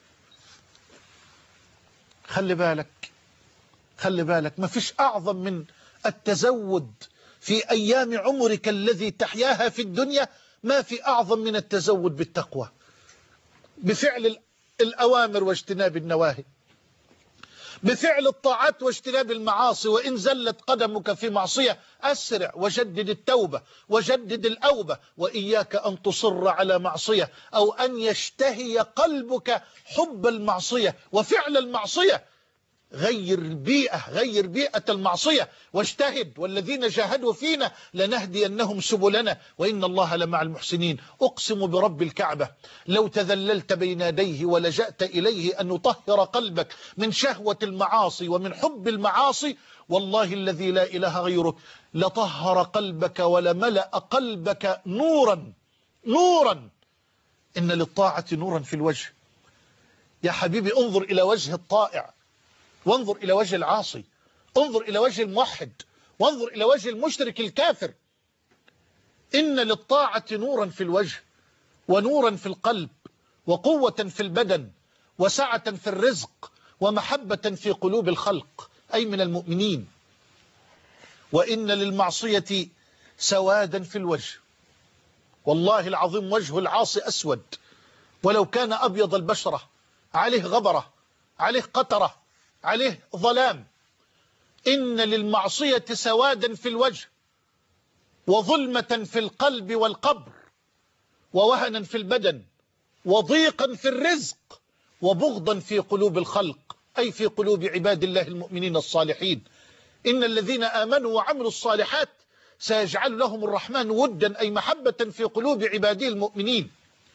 خلي بالك، خلي بالك، ما فيش أعظم من التزود في أيام عمرك الذي تحياها في الدنيا، ما في أعظم من التزود بالتقوى، بفعل الأوامر واجتناب النواهي، بفعل الطاعات واجتناب المعاصي. وإن زلت قدمك في معصية أسرع وجدد التوبة وجدد الأوبة، وإياك أن تصر على معصية أو أن يشتهي قلبك حب المعصية وفعل المعصية. غير البيئة، غير بيئة المعصية واجتهد، والذين جاهدوا فينا لنهدينهم سبلنا وإن الله لمع المحسنين. أقسم برب الكعبة لو تذللت بين يديه ولجأت إليه أن يطهر قلبك من شهوة المعاصي ومن حب المعاصي، والله الذي لا إله غيره لطهر قلبك ولملأ قلبك نورا نورا. إن للطاعة نورا في الوجه. يا حبيبي انظر إلى وجه الطائع، وانظر إلى وجه العاصي، انظر إلى وجه الموحد، وانظر إلى وجه المشرك الكافر. إن للطاعة نورا في الوجه ونورا في القلب وقوة في البدن وسعة في الرزق ومحبة في قلوب الخلق أي من المؤمنين. وإن للمعصية سوادا في الوجه، والله العظيم وجه العاصي أسود ولو كان أبيض البشرة، عليه غبرة، عليه قطرة، عليه ظلام. إن للمعصية سوادا في الوجه وظلمة في القلب والقبر ووهنا في البدن وضيقا في الرزق وبغضا في قلوب الخلق أي في قلوب عباد الله المؤمنين الصالحين. إن الذين آمنوا وعملوا الصالحات سيجعل لهم الرحمن ودا أي محبة في قلوب عباده المؤمنين.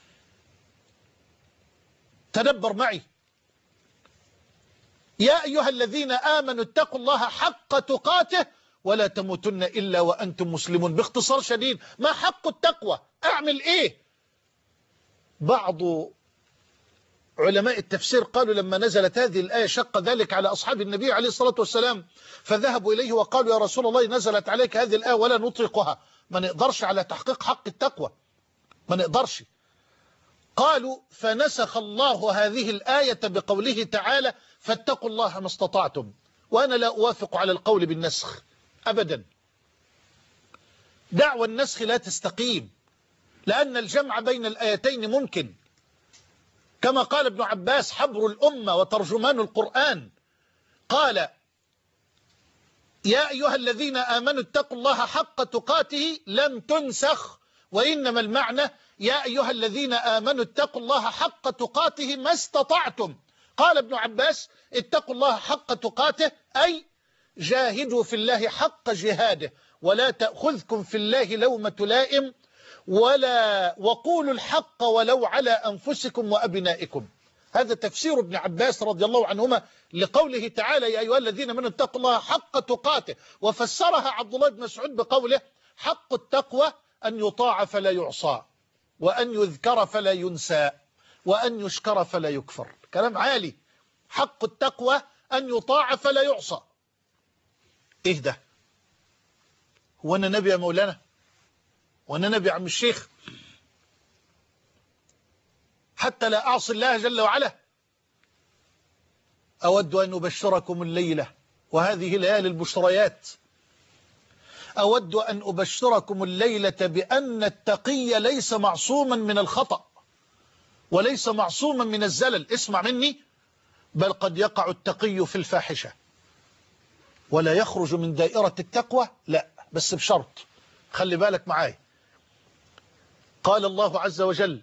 تدبر معي، يا أيها الذين آمنوا اتقوا الله حق تقاته ولا تموتن إلا وأنتم مسلمون. باختصار شديد، ما حق التقوى؟ أعمل إيه؟ بعض علماء التفسير قالوا لما نزلت هذه الآية شق ذلك على أصحاب النبي عليه الصلاة والسلام، فذهبوا إليه وقالوا يا رسول الله نزلت عليك هذه الآية ولا نطلقها، ما نقدرش على تحقيق حق التقوى، ما نقدرش. قالوا فنسخ الله هذه الآية بقوله تعالى فاتقوا الله ما استطعتم. وأنا لا أوافق على القول بالنسخ أبدا. دعوى النسخ لا تستقيم، لأن الجمع بين الآيتين ممكن، كما قال ابن عباس حبر الأمة وترجمان القرآن، قال يا أيها الذين آمنوا اتقوا الله حق تقاته لم تنسخ، وإنما المعنى يا أيها الذين آمنوا اتقوا الله حق تقاته ما استطعتم. قال ابن عباس اتقوا الله حق تقاته، أي جاهدوا في الله حق جهاده، ولا تأخذكم في الله لومة لائم، ولا وقولوا الحق ولو على أنفسكم وأبنائكم. هذا تفسير ابن عباس رضي الله عنهما لقوله تعالى يا أيها الذين من اتقوا الله حق تقاته. وفسرها عبد الله بن مسعود بقوله حق التقوى أن يطاع فلا يعصى، وأن يذكر فلا ينسى، وأن يشكر فلا يكفر. كلام عالي. حق التقوى أن يطاع فلا يعصى. إيه ده؟ هو أنا نبي يا مولانا؟ وأنا نبي يا عم الشيخ؟ حتى لا أعصي الله جل وعلا. أود أن أبشركم الليلة، وهذه ليالي البشريات، أود أن أبشركم الليلة بأن التقي ليس معصوما من الخطأ، وليس معصوما من الزلل. اسمع مني، بل قد يقع التقي في الفاحشة ولا يخرج من دائرة التقوى، لا، بس بشرط، خلي بالك معاي. قال الله عز وجل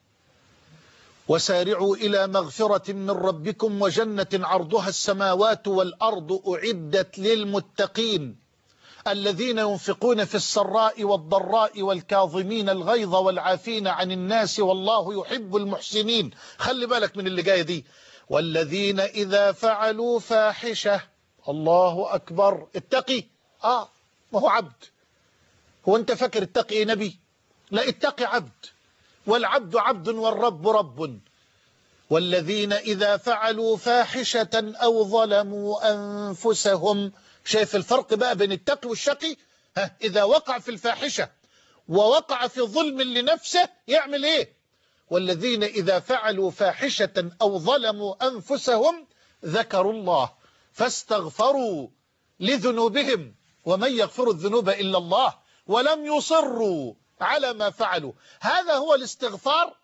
وسارعوا إلى مغفرة من ربكم وجنة عرضها السماوات والأرض أعدت للمتقين الذين ينفقون في السراء والضراء والكاظمين الغيظ والعافين عن الناس والله يحب المحسنين. خلي بالك من اللي جاية دي. والذين إذا فعلوا فاحشة. الله أكبر. التقي آه ما هو عبد. هو أنت فاكر التقي نبي؟ لا، التقي عبد، والعبد عبد والرب رب. والذين إذا فعلوا فاحشة أو ظلموا أنفسهم. شايف الفرق بقى بين التقي والشقي؟ ها، إذا وقع في الفاحشة ووقع في ظلم لنفسه يعمل إيه؟ والذين إذا فعلوا فاحشة أو ظلموا أنفسهم ذكروا الله فاستغفروا لذنوبهم ومن يغفر الذنوب إلا الله ولم يصروا على ما فعلوا. هذا هو الاستغفار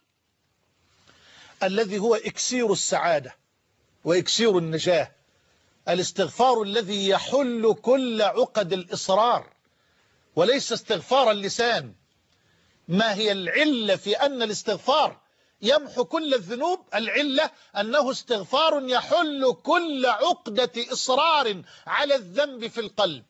الذي هو إكسير السعادة وإكسير النجاة. الاستغفار الذي يحل كل عقد الإصرار، وليس استغفار اللسان. ما هي العلة في أن الاستغفار يمحو كل الذنوب؟ العلة أنه استغفار يحل كل عقدة إصرار على الذنب في القلب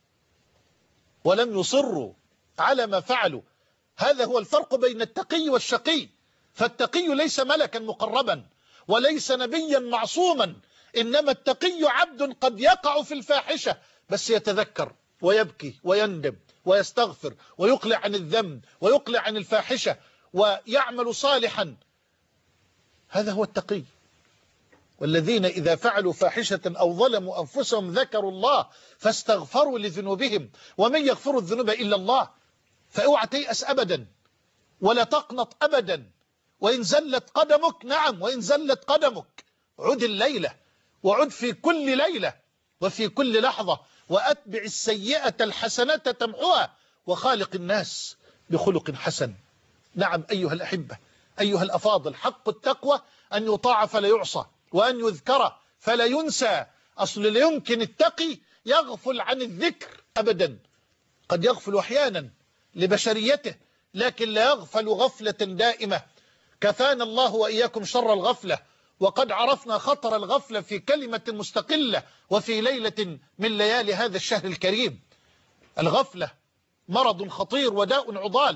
ولم يصروا على ما فعلوا. هذا هو الفرق بين التقي والشقي. فالتقي ليس ملكا مقربا وليس نبيا معصوما، إنما التقي عبد قد يقع في الفاحشة بس يتذكر ويبكي ويندم ويستغفر ويقلع عن الذنب ويقلع عن الفاحشة ويعمل صالحا. هذا هو التقي. والذين إذا فعلوا فاحشة أو ظلموا أنفسهم ذكروا الله فاستغفروا لذنوبهم ومن يغفر الذنوب إلا الله. فاوعى تيأس أبدا ولا تقنط أبدا. وإن زلت قدمك، نعم وإن زلت قدمك، عد الليلة وعد في كل ليلة وفي كل لحظة، وأتبع السيئة الحسنة تمحوها وخالق الناس بخلق حسن. نعم أيها الأحبة، أيها الأفاضل، حق التقوى أن يطاع فلا يعصى، وأن يذكر فلا ينسى. أصل لا يمكن التقي يغفل عن الذكر أبدا. قد يغفل أحيانا لبشريته لكن لا يغفل غفلة دائمة. كفانا الله وإياكم شر الغفلة، وقد عرفنا خطر الغفلة في كلمة مستقلة وفي ليلة من ليالي هذا الشهر الكريم. الغفلة مرض خطير وداء عضال،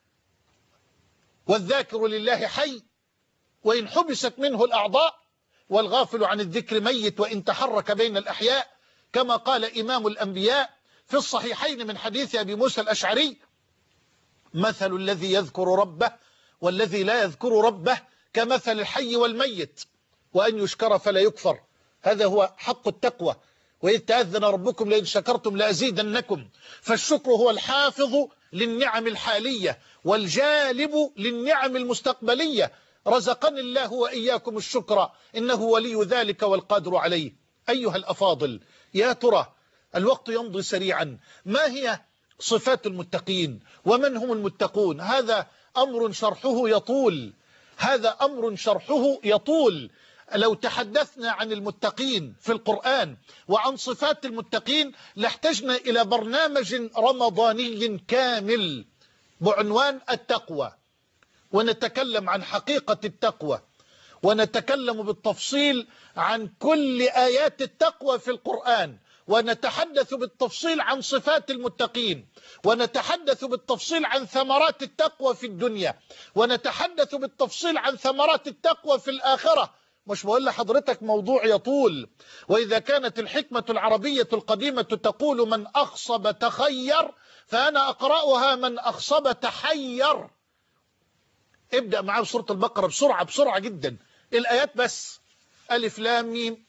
والذاكر لله حي وإن حبست منه الأعضاء، والغافل عن الذكر ميت وإن تحرك بين الأحياء، كما قال إمام الأنبياء في الصحيحين من حديث أبي موسى الأشعري: مثل الذي يذكر ربه والذي لا يذكر ربه كمثل الحي والميت، وأن يشكر فلا يكفر. هذا هو حق التقوى. وإذ تأذن ربكم لئن شكرتم لأزيدنكم. فالشكر هو الحافظ للنعم الحالية والجالب للنعم المستقبلية. رزقني الله وإياكم الشكر إنه ولي ذلك والقادر عليه. أيها الأفاضل، يا ترى الوقت يمضي سريعا، ما هي صفات المتقين ومن هم المتقون؟ هذا أمر شرحه يطول، هذا أمر شرحه يطول. لو تحدثنا عن المتقين في القرآن وعن صفات المتقين لاحتجنا إلى برنامج رمضاني كامل بعنوان التقوى، ونتكلم عن حقيقة التقوى ونتكلم بالتفصيل عن كل آيات التقوى في القرآن، ونتحدث بالتفصيل عن صفات المتقين، ونتحدث بالتفصيل عن ثمرات التقوى في الدنيا، ونتحدث بالتفصيل عن ثمرات التقوى في الآخرة. مش بقول لحضرتك موضوع يطول. وإذا كانت الحكمة العربية القديمة تقول من أخصب تخير، فأنا أقرأها من أخصب تحير. ابدأ معاه بسورة البقرة بسرعة بسرعة جدا، الآيات بس. ألف لام ميم،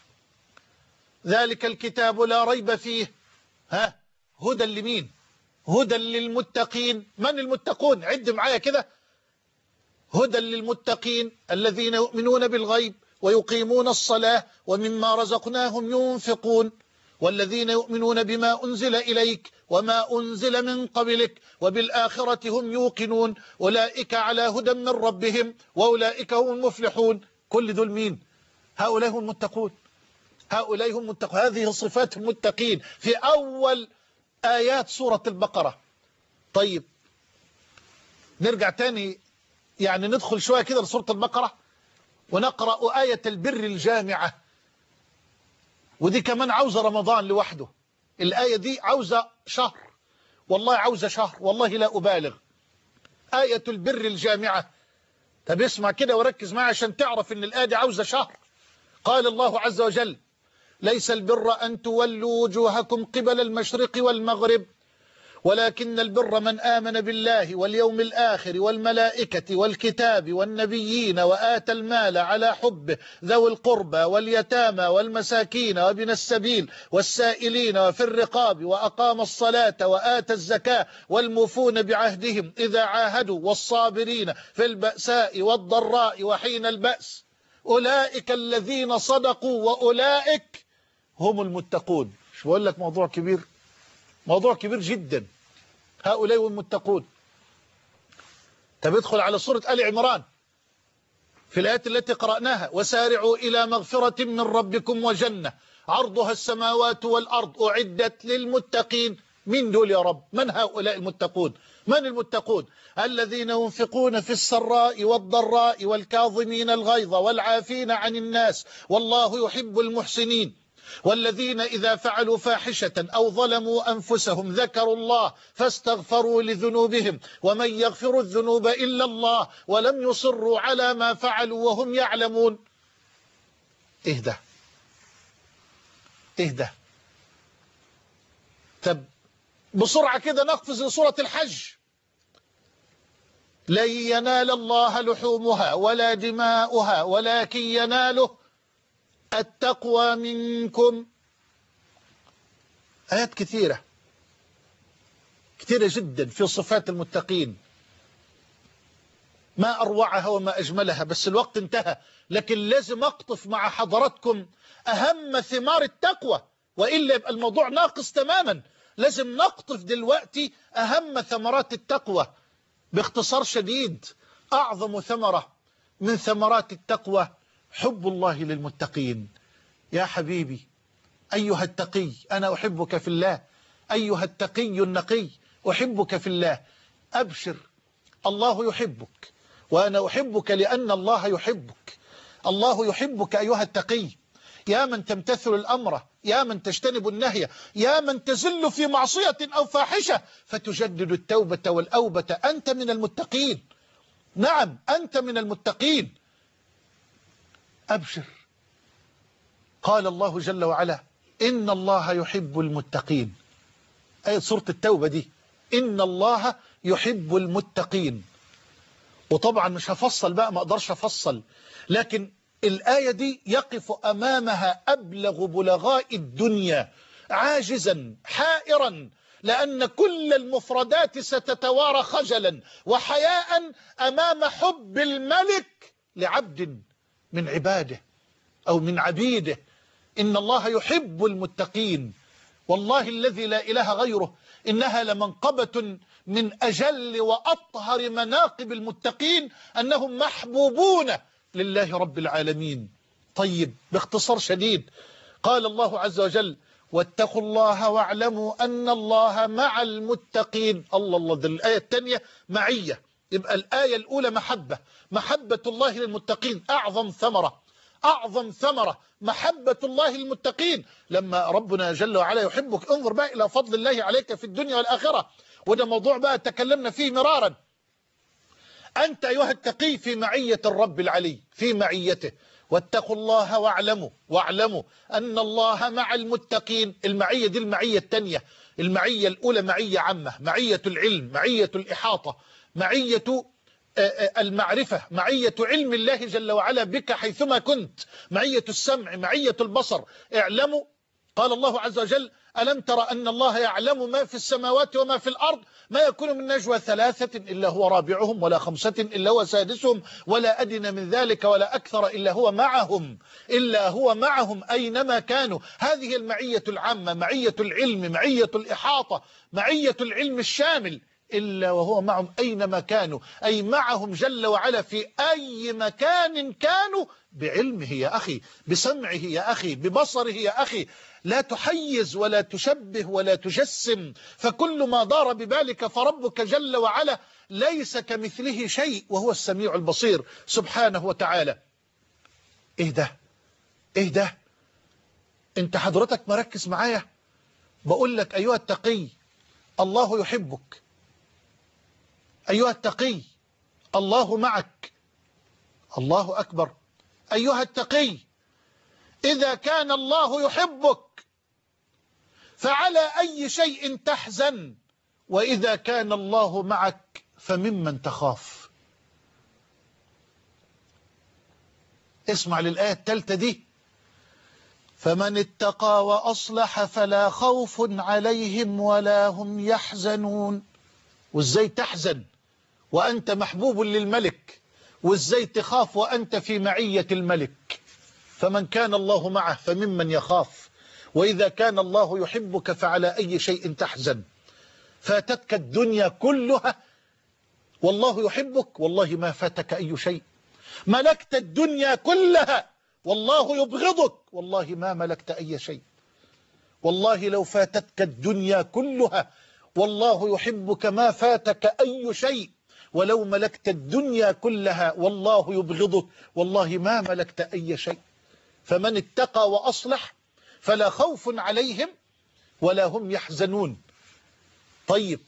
ذلك الكتاب لا ريب فيه، ها هدى لمين؟ هدى للمتقين. من المتقون؟ عد معايا كده. هدى للمتقين الذين يؤمنون بالغيب ويقيمون الصلاة ومما رزقناهم ينفقون، والذين يؤمنون بما أنزل إليك وما أنزل من قبلك وبالآخرة هم يوقنون، أولئك على هدى من ربهم وأولئك هم المفلحون. كل دول مين؟ هؤلاء هم المتقون. هؤلاء هم المتقون. هذه صفات المتقين في أول آيات سورة البقرة. طيب نرجع تاني، يعني ندخل شوية كده لسورة البقرة ونقرأ آية البر الجامعة، ودي كمان عاوزة رمضان لوحده. الآية دي عاوزة شهر، والله عاوزة شهر، والله لا أبالغ. آية البر الجامعة. طب اسمع كده وركز معي عشان تعرف ان الآية دي عاوزة شهر. قال الله عز وجل: ليس البر أن تولوا وجوهكم قبل المشرق والمغرب ولكن البر من آمن بالله واليوم الآخر والملائكة والكتاب والنبيين وآتى المال على حبه ذوي القربى واليتامى والمساكين وابن السبيل والسائلين وفي الرقاب وأقام الصلاة وآتى الزكاة والموفون بعهدهم إذا عاهدوا والصابرين في البأساء والضراء وحين البأس أولئك الذين صدقوا وأولئك هم المتقون. شو بقول لك؟ موضوع كبير، موضوع كبير جدا. هؤلاء المتقون. طب ادخل على سورة آل عمران في الآيات التي قرأناها: وسارعوا إلى مغفرة من ربكم وجنة عرضها السماوات والأرض أعدت للمتقين. من دول يا رب؟ من هؤلاء المتقون؟ من المتقون؟ الذين ينفقون في السراء والضراء والكاظمين الغيظ والعافين عن الناس والله يحب المحسنين، والذين إذا فعلوا فاحشة أو ظلموا أنفسهم ذكروا الله فاستغفروا لذنوبهم ومن يغفر الذنوب إلا الله ولم يصروا على ما فعلوا وهم يعلمون. إيه ده؟ إيه ده؟ طب بسرعة كده نقفز لسورة الحج: لن ينال الله لحومها ولا دماؤها ولكن يناله التقوى منكم. آيات كثيرة كثيرة جدا في صفات المتقين، ما أروعها وما أجملها، بس الوقت انتهى. لكن لازم أقطف مع حضراتكم أهم ثمار التقوى، وإلا يبقى الموضوع ناقص تماما. لازم نقطف دلوقتي أهم ثمرات التقوى باختصار شديد. أعظم ثمرة من ثمرات التقوى حب الله للمتقين. يا حبيبي أيها التقي أنا أحبك في الله، أيها التقي النقي أحبك في الله. أبشر، الله يحبك وأنا أحبك لأن الله يحبك. الله يحبك أيها التقي، يا من تمتثل الأمر، يا من تجتنب النهي، يا من تزل في معصية أو فاحشة فتجدد التوبة والأوبة. أنت من المتقين، نعم أنت من المتقين. أبشر. قال الله جل وعلا: إن الله يحب المتقين. آية سورة التوبة دي، إن الله يحب المتقين. وطبعا مش هفصل بقى، ما أقدرش أفصل، لكن الآية دي يقف أمامها أبلغ بلغاء الدنيا عاجزا حائرا، لأن كل المفردات ستتوارى خجلا وحياء أمام حب الملك لعبد من عباده أو من عبيده. إن الله يحب المتقين. والله الذي لا إله غيره إنها لمنقبة من أجل وأطهر مناقب المتقين، أنهم محبوبون لله رب العالمين. طيب باختصار شديد، قال الله عز وجل: واتقوا الله واعلموا أن الله مع المتقين. الله الله، ده الآية الثانية معية، يبقى الآية الأولى محبة، محبة الله للمتقين أعظم ثمرة، أعظم ثمرة محبة الله للمتقين. لما ربنا جل وعلا يحبك انظر بقى إلى فضل الله عليك في الدنيا والآخرة، وده موضوع بقى تكلمنا فيه مرارا. أنت أيها التقي في معية الرب العلي، في معيته، واتقوا الله واعلموا واعلموا أن الله مع المتقين. المعية دي المعية الثانية، المعية الأولى معية عامة، معية العلم، معية الإحاطة، معية المعرفة، معية علم الله جل وعلا بك حيثما كنت، معية السمع، معية البصر. اعلموا، قال الله عز وجل: ألم تر أن الله يعلم ما في السماوات وما في الأرض، ما يكون من نجوى ثلاثة إلا هو رابعهم ولا خمسة إلا هو سادسهم ولا أدنى من ذلك ولا أكثر إلا هو معهم إلا هو معهم أينما كانوا. هذه المعية العامة، معية العلم، معية الإحاطة، معية العلم الشامل. إلا وهو معهم أينما كانوا، أي معهم جل وعلا في أي مكان كانوا، بعلمه يا أخي، بسمعه يا أخي، ببصره يا أخي. لا تحيز ولا تشبه ولا تجسم، فكل ما دار ببالك فربك جل وعلا ليس كمثله شيء وهو السميع البصير سبحانه وتعالى. إيه ده؟ إيه ده؟ أنت حضرتك مركز معايا؟ بقول لك أيها التقي الله يحبك، أيها التقي الله معك. الله أكبر. أيها التقي إذا كان الله يحبك فعلى أي شيء تحزن، وإذا كان الله معك فممن تخاف. اسمع للآية الثالثة دي: فمن اتقى وأصلح فلا خوف عليهم ولا هم يحزنون. وإزاي تحزن وأنت محبوب للملك؟ وإزاي تخاف وأنت في معية الملك؟ فمن كان الله معه فممن يخاف، وإذا كان الله يحبك فعلى أي شيء تحزن. فاتتك الدنيا كلها والله يحبك، والله ما فاتك أي شيء. ملكت الدنيا كلها والله يبغضك، والله ما ملكت أي شيء. والله لو فاتتك الدنيا كلها والله يحبك ما فاتك أي شيء، ولو ملكت الدنيا كلها والله يبغضك، والله ما ملكت أي شيء. فمن اتقى وأصلح فلا خوف عليهم ولا هم يحزنون. طيب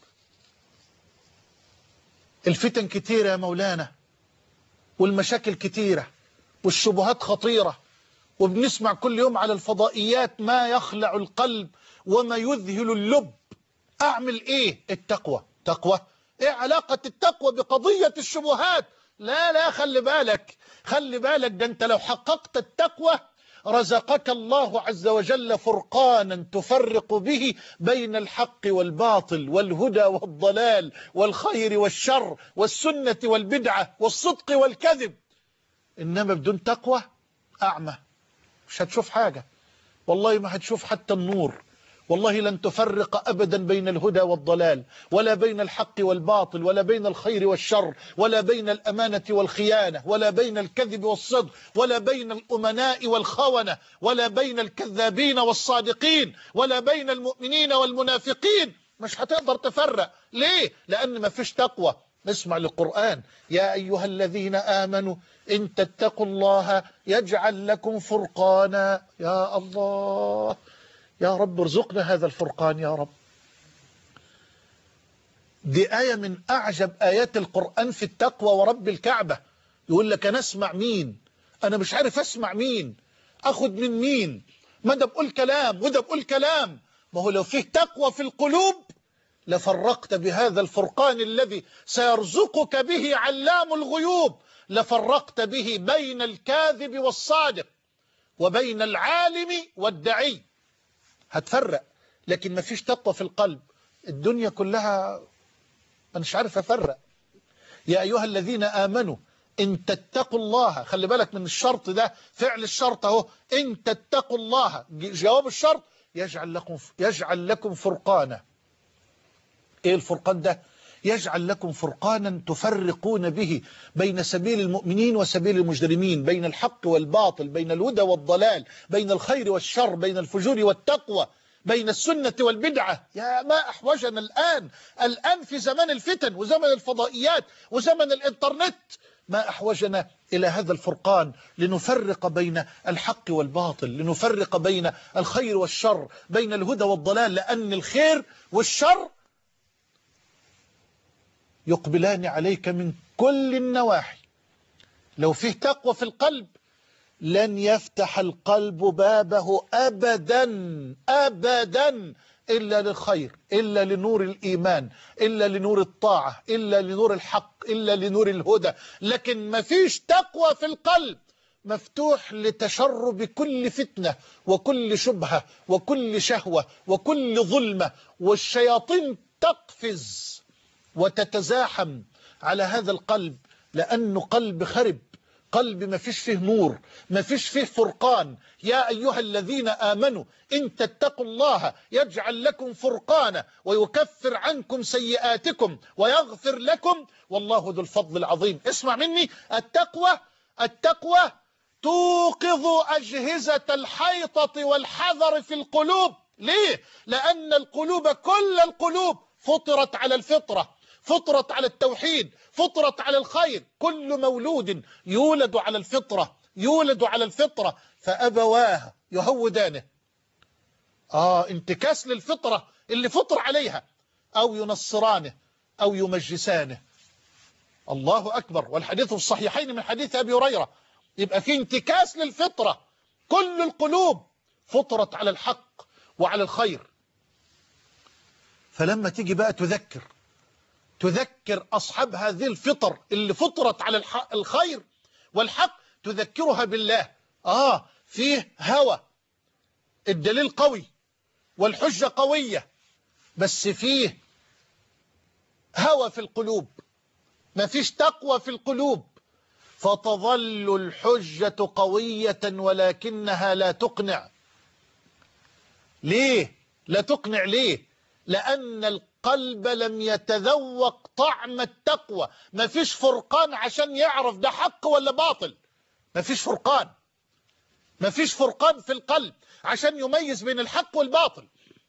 الفتن كتيرة يا مولانا، والمشاكل كتيرة، والشبهات خطيرة، وبنسمع كل يوم على الفضائيات ما يخلع القلب وما يذهل اللب. أعمل إيه؟ التقوى. تقوى إيه علاقة التقوى بقضية الشبهات؟ لا لا، خلي بالك، خلي بالك، ده أنت لو حققت التقوى رزقك الله عز وجل فرقانا تفرق به بين الحق والباطل والهدى والضلال والخير والشر والسنة والبدعة والصدق والكذب. إنما بدون تقوى أعمى، مش هتشوف حاجة، والله ما هتشوف حتى النور. والله لن تفرق أبدا بين الهدى والضلال، ولا بين الحق والباطل، ولا بين الخير والشر، ولا بين الأمانة والخيانة، ولا بين الكذب والصدق، ولا بين الأمناء والخونة، ولا بين الكذابين والصادقين، ولا بين المؤمنين والمنافقين. مش هتقدر تفرق. ليه؟ لأن ما فيش تقوى. اسمع للقرآن: يا أيها الذين آمنوا إن تتقوا الله يجعل لكم فرقانا. يا الله يا رب ارزقنا هذا الفرقان يا رب. دي آية من أعجب آيات القرآن في التقوى ورب الكعبة. يقول لك أنا أسمع مين؟ أنا مش عارف أسمع مين، أخد من مين؟ ما ده بقول كلام وده بقول كلام. ما هو لو فيه تقوى في القلوب لفرقت بهذا الفرقان الذي سيرزقك به علام الغيوب، لفرقت به بين الكاذب والصادق وبين العالم والدعي. هتفرق، لكن ما فيش تقوى في القلب الدنيا كلها أنا مش عارف أفرق. يا أيها الذين آمنوا إن تتقوا الله، خلي بالك من الشرط ده، فعل الشرط اهو، إن تتقوا الله جواب الشرط، يجعل لكم يجعل لكم فرقانا. إيه الفرقان ده؟ يجعل لكم فرقانا تفرقون به بين سبيل المؤمنين وسبيل المجرمين، بين الحق والباطل، بين الهدى والضلال، بين الخير والشر، بين الفجور والتقوى. بين السنة والبدعة. يا ما أحوجنا الآن الآن في زمان الفتن وزمن الفضائيات وزمن الإنترنت، ما أحوجنا إلى هذا الفرقان لنفرق بين الحق والباطل، لنفرق بين الخير والشر، بين الهدى والضلال، لأن الخير والشر يقبلان عليك من كل النواحي. لو فيه تقوى في القلب لن يفتح القلب بابه أبدا أبدا إلا للخير، إلا لنور الإيمان، إلا لنور الطاعة، إلا لنور الحق، إلا لنور الهدى. لكن ما فيش تقوى في القلب مفتوح لتشرب كل فتنة وكل شبهة وكل شهوة وكل ظلمة، والشياطين تقفز وتتزاحم على هذا القلب، لأنه قلب خرب، قلب ما فيش فيه نور، ما فيش فيه فرقان. يا أيها الذين آمنوا إن تتقوا الله يجعل لكم فرقانا ويكفر عنكم سيئاتكم ويغفر لكم والله ذو الفضل العظيم. اسمع مني، التقوى التقوى توقظ أجهزة الحيطة والحذر في القلوب. ليه؟ لأن القلوب كل القلوب فطرت على الفطرة، فطرت على التوحيد، فطرت على الخير. كل مولود يولد على الفطرة، يولد على الفطرة، فأبواه يهودانه، آه انتكاس للفطرة اللي فطر عليها، أو ينصرانه أو يمجسانه. الله أكبر. والحديث في الصحيحين من حديث أبي هريرة. يبقى في انتكاس للفطرة، كل القلوب فطرت على الحق وعلى الخير. فلما تيجي بقى تذكر تذكر أصحاب هذه الفطر اللي فطرت على الخير والحق، تذكرها بالله. آه فيه هوى، الدليل قوي والحجة قوية، بس فيه هوى في القلوب، ما فيش تقوى في القلوب، فتظل الحجة قوية ولكنها لا تقنع. ليه لا تقنع؟ ليه؟ لأن القلب لم يتذوق طعم التقوى. ما فيش فرقان عشان يعرف ده حق ولا باطل، ما فيش فرقان، ما فيش فرقان في القلب عشان يميز بين الحق والباطل.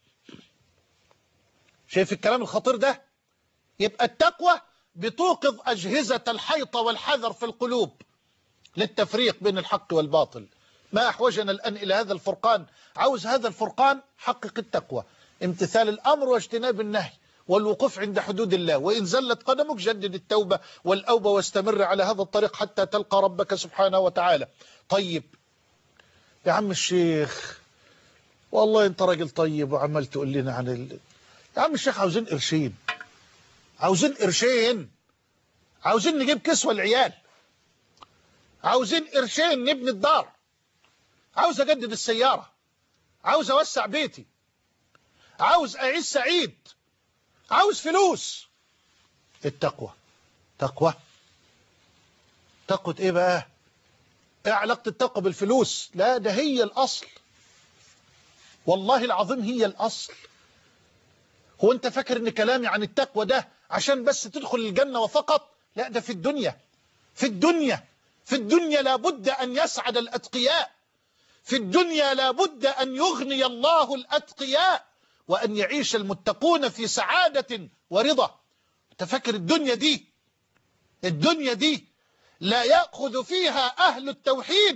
شايف الكلام الخطير ده؟ يبقى التقوى بتوقظ أجهزة الحيطة والحذر في القلوب للتفريق بين الحق والباطل. ما أحوجنا الآن إلى هذا الفرقان. عاوز هذا الفرقان؟ حقق التقوى، امتثال الأمر واجتناب النهي والوقوف عند حدود الله، وإن زلت قدمك جدد التوبة والأوبة واستمر على هذا الطريق حتى تلقى ربك سبحانه وتعالى. طيب يا عم الشيخ، والله انت راجل طيب وعمال تقول لنا عن ال... يا عم الشيخ عاوزين قرشين، عاوزين قرشين، عاوزين نجيب كسوة العيال، عاوزين قرشين نبني الدار، عاوز أجدد السيارة، عاوز أوسع بيتي، عاوز أعيش سعيد، عاوز فلوس. التقوى تقوى تقوى ايه بقى؟ ايه علاقة التقوى بالفلوس؟ لا ده هي الأصل، والله العظيم هي الأصل. هو انت فاكر ان كلامي عن التقوى ده عشان بس تدخل الجنة وفقط؟ لا، ده في الدنيا، في الدنيا في الدنيا لابد أن يسعد الأتقياء، في الدنيا لابد أن يغني الله الأتقياء وأن يعيش المتقون في سعادة ورضا. انت فاكر الدنيا دي الدنيا دي لا يأخذ فيها أهل التوحيد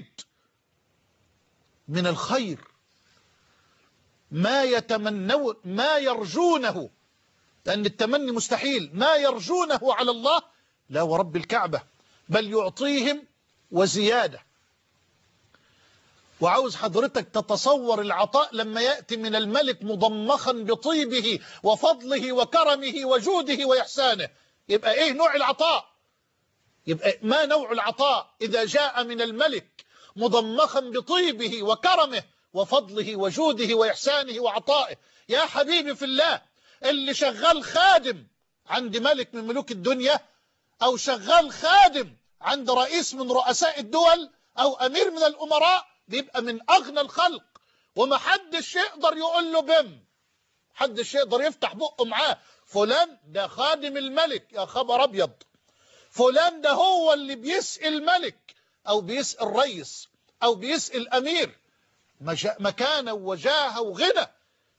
من الخير ما يتمنون ما يرجونه، لأن التمني مستحيل، ما يرجونه على الله لا ورب الكعبة، بل يعطيهم وزيادة. وعاوز حضرتك تتصور العطاء لما يأتي من الملك مضمخا بطيبه وفضله وكرمه وجوده وإحسانه. يبقى إيه نوع العطاء؟ يبقى ما نوع العطاء إذا جاء من الملك مضمخا بطيبه وكرمه وفضله وجوده وإحسانه وعطائه؟ يا حبيبي في الله، اللي شغال خادم عند ملك من ملوك الدنيا، أو شغال خادم عند رئيس من رؤساء الدول، أو أمير من الأمراء، بيبقى من أغنى الخلق، ومحدش يقدر يقول له بم، محدش يقدر يفتح بقه معاه. فلان ده خادم الملك، يا خبر أبيض، فلان ده هو اللي بيسأل الملك أو بيسأل الرئيس أو بيسأل الأمير، مكانة وجاهة وغنى.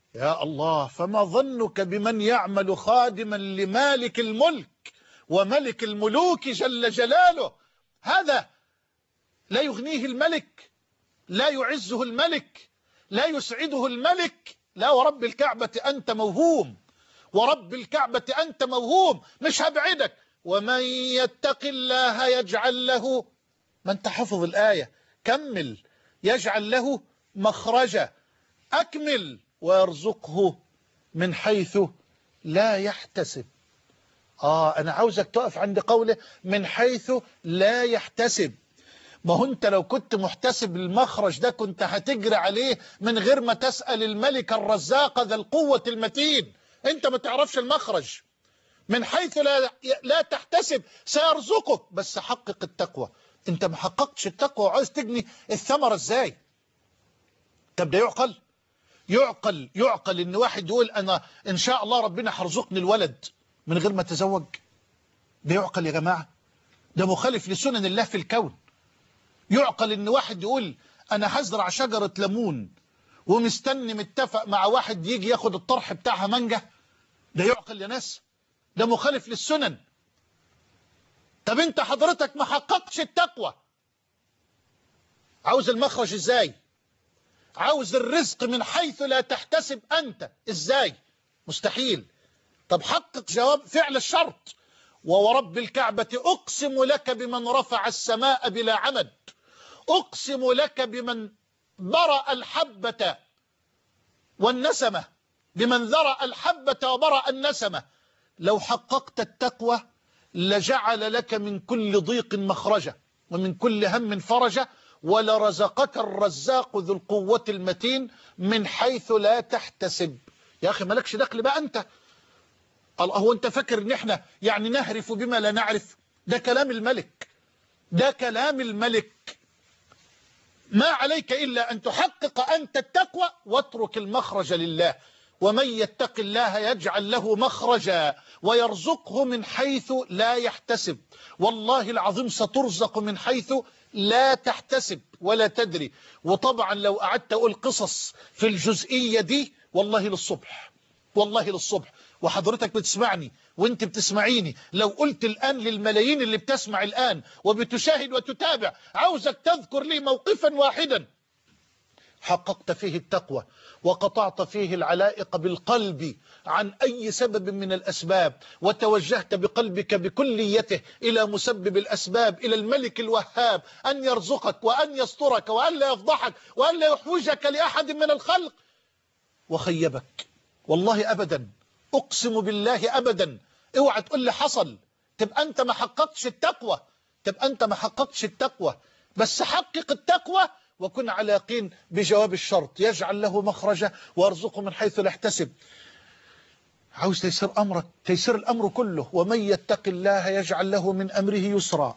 يا الله، فما ظنك بمن يعمل خادما لمالك الملك وملك الملوك جل جلاله؟ هذا لا يغنيه الملك، لا يعزه الملك، لا يسعده الملك. لا، ورب الكعبة أنت موهوم، ورب الكعبة أنت موهوم. مش هبعدك. ومن يتق الله يجعل له، ما انت حفظ الآية، كمل. يجعل له مخرجا، أكمل. ويرزقه من حيث لا يحتسب. آه أنا عاوزك تقف عند قوله من حيث لا يحتسب. ما هو أنت لو كنت محتسب المخرج ده كنت هتجري عليه من غير ما تسأل الملك الرزاق ذا القوة المتين. أنت ما تعرفش المخرج. من حيث لا, لا تحتسب سيرزقك، بس حقق التقوى. أنت ما حققتش التقوى وعايز تجني الثمرة إزاي؟ طب ده يعقل؟ يعقل يعقل ان واحد يقول انا ان شاء الله ربنا هيرزقني الولد من غير ما اتزوج؟ ده يعقل يا جماعه؟ ده مخالف لسنن الله في الكون. يعقل ان واحد يقول انا هزرع شجره ليمون ومستني متفق مع واحد يجي ياخد الطرح بتاعها مانجا؟ ده يعقل يا ناس؟ ده مخالف للسنن. طب انت حضرتك ما حققتش التقوى، عاوز المخرج ازاي؟ عاوز الرزق من حيث لا تحتسب أنت إزاي؟ مستحيل. طب حقق جواب فعل الشرط. وورب الكعبة أقسم لك بمن رفع السماء بلا عمد، أقسم لك بمن برأ الحبة والنسمة، بمن ذرأ الحبة وبرأ النسمة. لو حققت التقوى لجعل لك من كل ضيق مخرجا ومن كل هم فرجا، ولرزقك الرزاق ذو القوة المتين من حيث لا تحتسب. يا أخي مالكش دخل بقى أنت. هو أنت فاكر إن إحنا يعني نهرف بما لا نعرف؟ ده كلام الملك، ده كلام الملك. ما عليك إلا أن تحقق أنت التقوى واترك المخرج لله. ومن يتق الله يجعل له مخرجا ويرزقه من حيث لا يحتسب. والله العظيم سترزق من حيث لا تحتسب ولا تدري. وطبعا لو قعدت أقول قصص في الجزئية دي والله للصبح، والله للصبح. وحضرتك بتسمعني وانت بتسمعيني، لو قلت الآن للملايين اللي بتسمع الآن وبتشاهد وتتابع، عاوزك تذكر لي موقفا واحدا حققت فيه التقوى وقطعت فيه العلائق بالقلب عن أي سبب من الأسباب، وتوجهت بقلبك بكليته إلى مسبب الأسباب، إلى الملك الوهاب، أن يرزقك وأن يسترك وأن لا يفضحك وأن لا يحوجك لأحد من الخلق، وخيبك. والله أبدا، أقسم بالله أبدا. اوعى تقول لي حصل. تبقى أنت ما حققتش التقوى، تبقى أنت ما حققتش التقوى. بس حقق التقوى وكن على يقين بجواب الشرط. يجعل له مخرجا ويرزقه من حيث لا يحتسب. عاوز تيسير أمرك، تيسير الأمر كله. ومن يتق الله يجعل له من أمره يسرا،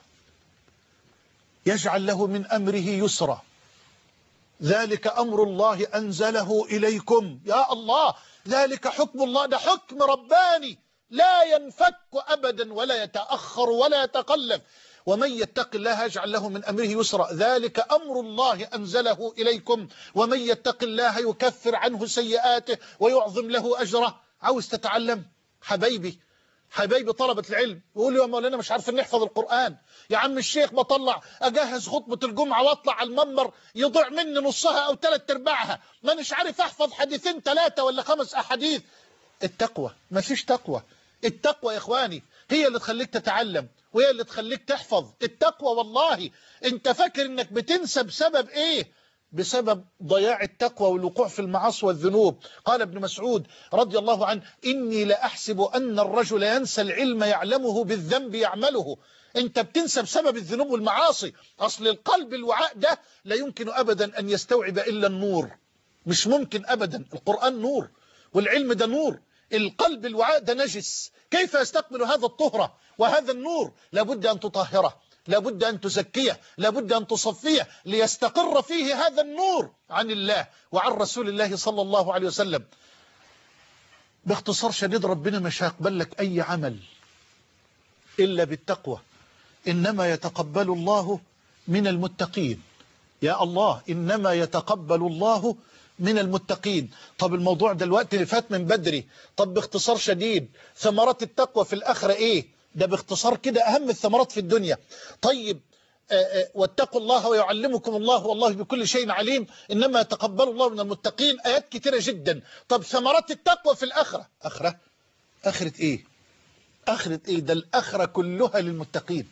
يجعل له من أمره يسرا. ذلك أمر الله أنزله إليكم. يا الله، ذلك حكم الله، ده حكم رباني لا ينفك أبدا ولا يتأخر ولا يتقلب. ومن يتق الله يجعل له من أمره يسرا، ذلك أمر الله أنزله إليكم. ومن يتق الله يكفر عنه سيئاته ويعظم له أجره. عاوز تتعلم حبايبي، حبايبي طلبة العلم، يقولوا يا مولانا مش عارفين نحفظ القرآن. يا عم الشيخ بطلع أجهز خطبة الجمعة واطلع على المنبر يضيع مني نصها أو ثلاث ارباعها، ما مش عارف أحفظ حديثين ثلاثة ولا خمس أحاديث. التقوى، ما فيش تقوى. التقوى يا إخواني هي اللي تخليك تتعلم وهي اللي تخليك تحفظ. التقوى والله انت فاكر انك بتنسى بسبب ايه؟ بسبب ضياع التقوى والوقوع في المعاصي والذنوب. قال ابن مسعود رضي الله عنه: إني لأحسب أن الرجل ينسى العلم يعلمه بالذنب يعمله. انت بتنسى بسبب الذنوب والمعاصي. أصل القلب الوعاء ده لا يمكن أبدا أن يستوعب إلا النور، مش ممكن أبدا. القرآن نور والعلم ده نور، القلب الوعاء ده نجس، كيف يستقبل هذا الطهرة وهذا النور؟ لابد أن تطهره، لابد أن تزكيه، لابد أن تصفيه ليستقر فيه هذا النور عن الله وعن رسول الله صلى الله عليه وسلم. باختصار شديد، ربنا مش هيقبل لك أي عمل إلا بالتقوى. إنما يتقبل الله من المتقين. يا الله، إنما يتقبل الله من المتقين. طب الموضوع دلوقتي فات من بدري. طب باختصار شديد ثمرات التقوى في الآخرة إيه؟ ده باختصار كده أهم الثمرات في الدنيا. طيب واتقوا الله ويعلمكم الله والله بكل شيء عليم، إنما يتقبل الله من المتقين، آيات كتيرة جدا. طب ثمرات التقوى في الآخرة، آخرة آخرة إيه؟ آخرة إيه؟ ده الآخرة كلها للمتقين.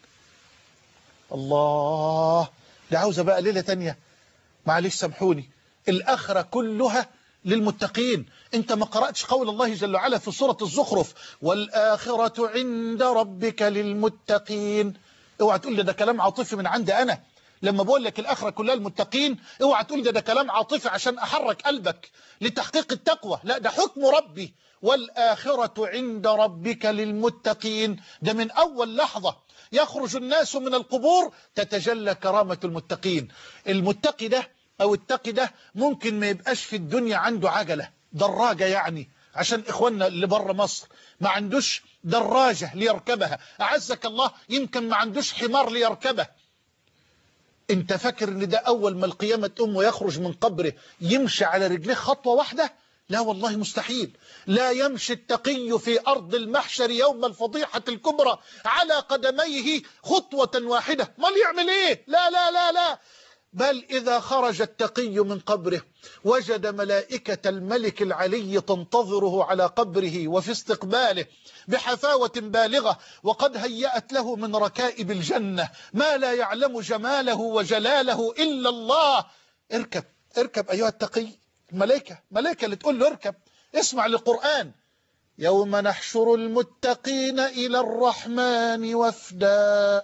الله، ده عاوزة بقى ليلة تانية، معلش سامحوني. الآخرة كلها للمتقين. انت ما قرأتش قول الله جل وعلا في سورة الزخرف والآخرة عند ربك للمتقين؟ اوعى تقول لي ده كلام عاطفي من عندي أنا لما بقول لك الآخرة كلها المتقين. اوعى تقول لي ده كلام عاطفي عشان أحرك قلبك لتحقيق التقوى. لا، ده حكم ربي. والآخرة عند ربك للمتقين، ده من أول لحظة يخرج الناس من القبور تتجلى كرامة المتقين. المتقي ده أو التقي ده ممكن ما يبقاش في الدنيا عنده عجلة دراجة، يعني عشان إخواننا اللي بره مصر ما عندوش دراجة ليركبها، أعزك الله، يمكن ما عندوش حمار ليركبه. انت فاكر ان ده أول ما القيامة تقوم ويخرج من قبره يمشي على رجليه خطوة واحدة؟ لا والله مستحيل. لا يمشي التقي في أرض المحشر يوم الفضيحة الكبرى على قدميه خطوة واحدة. ما يعمل إيه؟ لا لا لا لا، بل إذا خرج التقي من قبره وجد ملائكة الملك العلي تنتظره على قبره وفي استقباله بحفاوة بالغة، وقد هيأت له من ركائب الجنة ما لا يعلم جماله وجلاله إلا الله. اركب اركب أيها التقي. ملائكة ملائكة اللي تقول له اركب. اسمع للقرآن: يوم نحشر المتقين إلى الرحمن وفدا.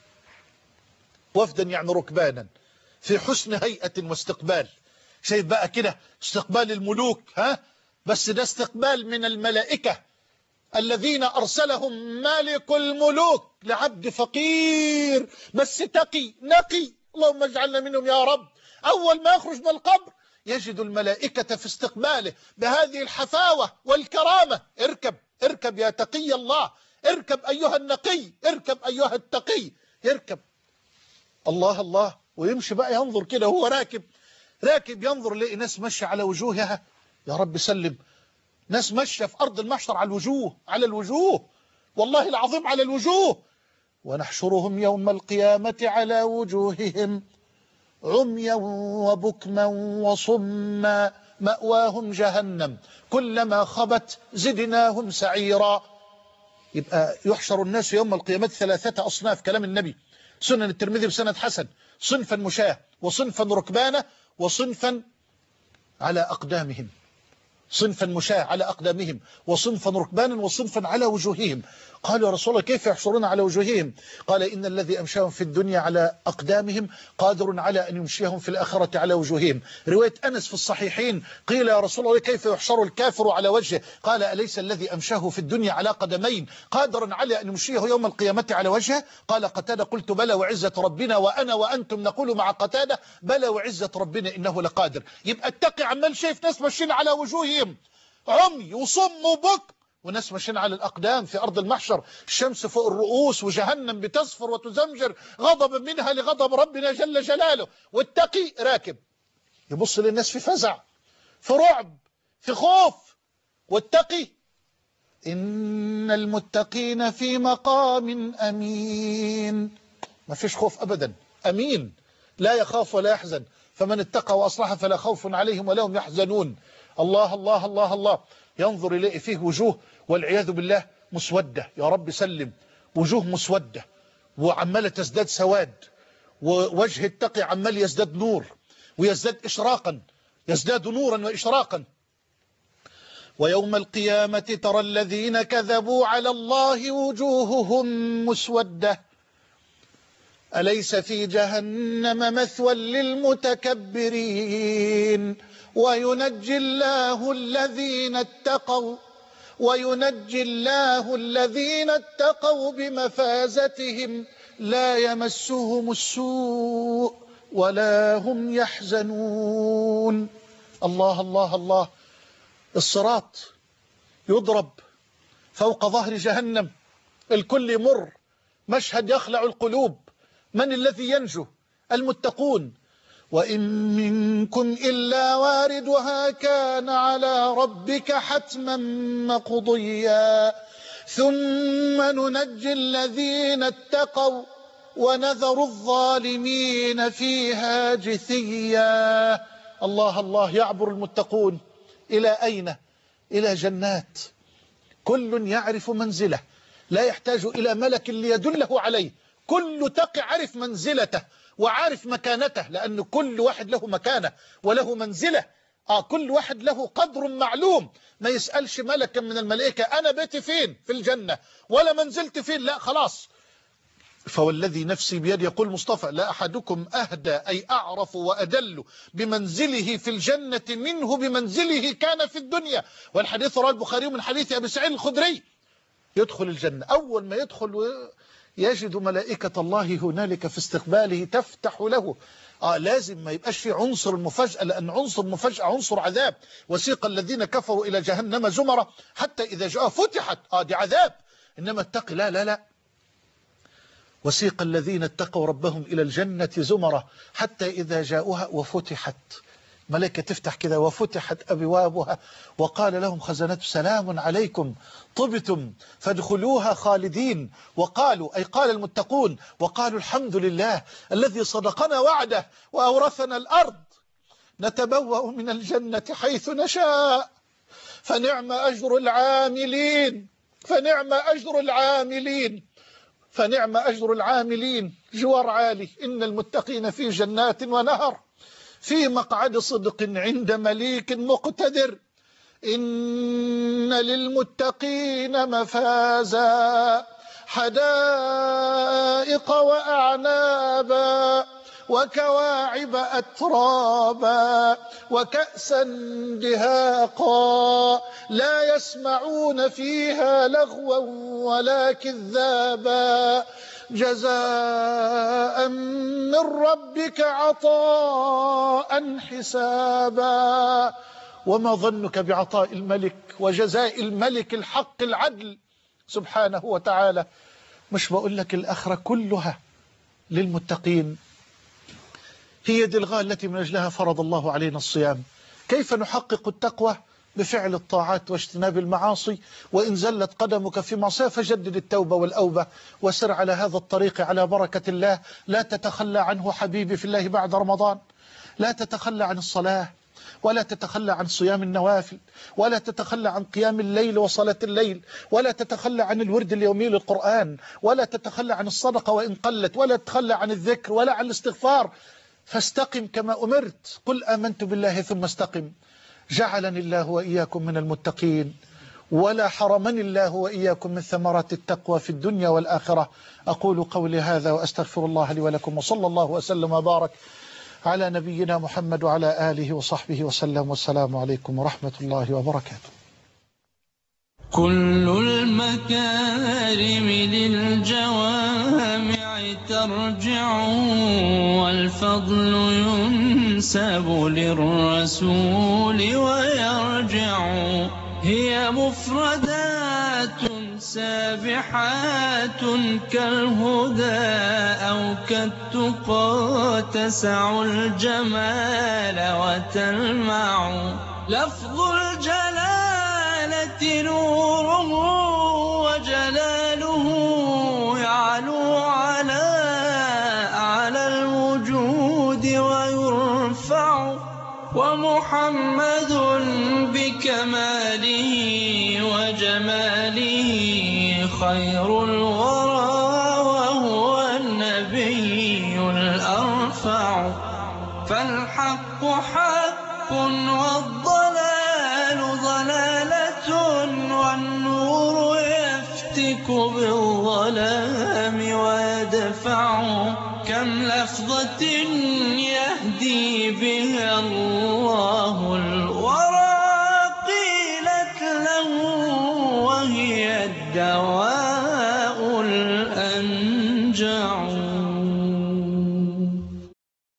وفدا يعني ركبانا في حسن هيئة واستقبال. شايف بقى كده استقبال الملوك، ها؟ بس ده استقبال من الملائكة الذين أرسلهم مالك الملوك لعبد فقير بس تقي نقي. اللهم اجعلنا منهم يا رب. أول ما يخرج من القبر يجد الملائكة في استقباله بهذه الحفاوة والكرامة. اركب اركب يا تقي الله، اركب أيها النقي، اركب أيها التقي. يركب. الله الله. ويمشي بقى ينظر كده وهو راكب راكب ينظر لقي ناس ماشية على وجوهها، يا رب سلم، ناس ماشية في أرض المحشر على الوجوه على الوجوه والله العظيم على الوجوه. ونحشرهم يوم القيامة على وجوههم عميا وبكما وصما مأواهم جهنم كلما خبت زدناهم سعيرا. يبقى يحشر الناس يوم القيامة ثلاثة أصناف، كلام النبي، سنن الترمذي بسند حسن: صنفا مشاة وصنفا ركبانة وصنفا على أقدامهم. صنفا مشاة على أقدامهم وصنفا ركبانا وصنفا على وجوههم. قال يا رسول الله كيف يحشرون على وجوههم؟ قال إن الذي أمشاهم في الدنيا على أقدامهم قادر على أن يمشيهم في الآخرة على وجوههم. رواية أنس في الصحيحين: قيل يا رسول الله كيف يحشر الكافر على وجهه؟ قال أليس الذي أمشاه في الدنيا على قدمين قادر على أن يمشيه يوم القيامة على وجهه؟ قال قتادة: قلت بلى وعزة ربنا، وأنا وأنتم نقول مع قتادة بلى وعزة ربنا إنه لقادر. يبقى التقي عمال شايف ناس ماشيين على وجوههم عمي وصم وبكم، وناس ماشيين على الأقدام في أرض المحشر، الشمس فوق الرؤوس وجهنم بتصفر وتزمجر غضبا منها لغضب ربنا جل جلاله. والتقي راكب يبص للناس في فزع، في رعب، في خوف. والتقي: إن المتقين في مقام أمين. ما فيش خوف أبدا، أمين لا يخاف ولا يحزن. فمن اتقى وأصلح فلا خوف عليهم ولا هم يحزنون. الله الله الله الله. ينظر إليه فيه وجوه والعياذ بالله مسودة، يا رب سلم، وجوه مسودة وعمالة تزداد سواد، ووجه التقي عمال يزداد نور ويزداد إشراقا، يزداد نورا وإشراقا. ويوم القيامة ترى الذين كذبوا على الله وجوههم مسودة أليس في جهنم مثوى للمتكبرين وينجي الله الذين اتقوا وينجي الله الذين اتقوا بمفازتهم لا يمسهم السوء ولا هم يحزنون. الله الله الله. الصراط يضرب فوق ظهر جهنم، الكل يمر، مشهد يخلع القلوب. من الذي ينجو؟ المتقون. وإن منكم إلا واردها كان على ربك حتما مقضيا ثم ننجي الذين اتقوا ونذر الظالمين فيها جثيا. الله الله، يعبر المتقون إلى أين؟ إلى جنات، كل يعرف منزله، لا يحتاج إلى ملك ليدله عليه، كل تقي عرف منزلته وعارف مكانته، لأن كل واحد له مكانة وله منزلة. آه كل واحد له قدر معلوم، ما يسألش ملكا من الملائكة أنا بيتي فين في الجنة ولا منزلتي فين، لا خلاص. فوالذي نفسي بيد، يقول مصطفى: لا أحدكم أهدى أي أعرف وأدل بمنزله في الجنة منه بمنزله كان في الدنيا. والحديث رواه البخاري من حديث أبي سعيد الخدري. يدخل الجنة، أول ما يدخل يجد ملائكة الله هنالك في استقباله تفتح له. آه لازم ما يبقاش في عنصر المفاجأة، لأن عنصر المفاجأة عنصر عذاب. وسيق الذين كفروا إلى جهنم زمرة حتى إذا جاء فتحت، آه دي عذاب. إنما اتقي لا لا لا وسيق الذين اتقوا ربهم إلى الجنة زمرة حتى إذا جاءوها وفتحت، ملائكة تفتح كده وفتحت أبوابها وقال لهم خزنة سلام عليكم طبتم فادخلوها خالدين. وقالوا أي قال المتقون وقالوا الحمد لله الذي صدقنا وعده وأورثنا الأرض نتبوأ من الجنة حيث نشاء فنعم أجر العاملين فنعم أجر العاملين فنعم أجر العاملين. جوار عالي، إن المتقين في جنات ونهر في مقعد صدق عند مليك مقتدر إن للمتقين مفازا حدائق وأعنابا وكواعب أترابا وكأسا دهاقا لا يسمعون فيها لغوا ولا كذابا جزاء من ربك عطاء حسابا. وما ظنك بعطاء الملك وجزاء الملك الحق العدل سبحانه وتعالى؟ مش بقول لك الآخرة كلها للمتقين، هي دي الغاية التي من أجلها فرض الله علينا الصيام. كيف نحقق التقوى؟ بفعل الطاعات واجتناب المعاصي. وإن زلت قدمك في معصية فجدد التوبة والأوبة وسر على هذا الطريق على بركة الله. لا تتخلى عنه حبيبي في الله بعد رمضان، لا تتخلى عن الصلاة ولا تتخلى عن صيام النوافل ولا تتخلى عن قيام الليل وصلاة الليل ولا تتخلى عن الورد اليومي للقرآن ولا تتخلى عن الصدقة وإن قلت ولا تتخلى عن الذكر ولا عن الاستغفار. فاستقم كما أمرت، قل آمنت بالله ثم استقم. جعلني الله وإياكم من المتقين ولا حرمني الله وإياكم من ثمرات التقوى في الدنيا والآخرة. أقول قولي هذا وأستغفر الله لي ولكم، وصلى الله وسلم وبارك على نبينا محمد وعلى آله وصحبه وسلم، والسلام عليكم ورحمة الله وبركاته. كل المكارم للجوامع ترجع والفضل ينسب للرسول ويرجع هي مفردات سابحات كالهدى أو كالتقى تسع الجمال وتلمع لفظ الجلالة نوره وجلاله يعلو على أعلى الوجود ويرفع ومحمد بكماله وجماله خير الورى وهو النبي الأرفع. فالحق حق والضلال ضلالة والنور يفتك بالظلام ويدفع كم لفظة يهدي بها الله الورى قيلت له وهي الدواء الأنجع.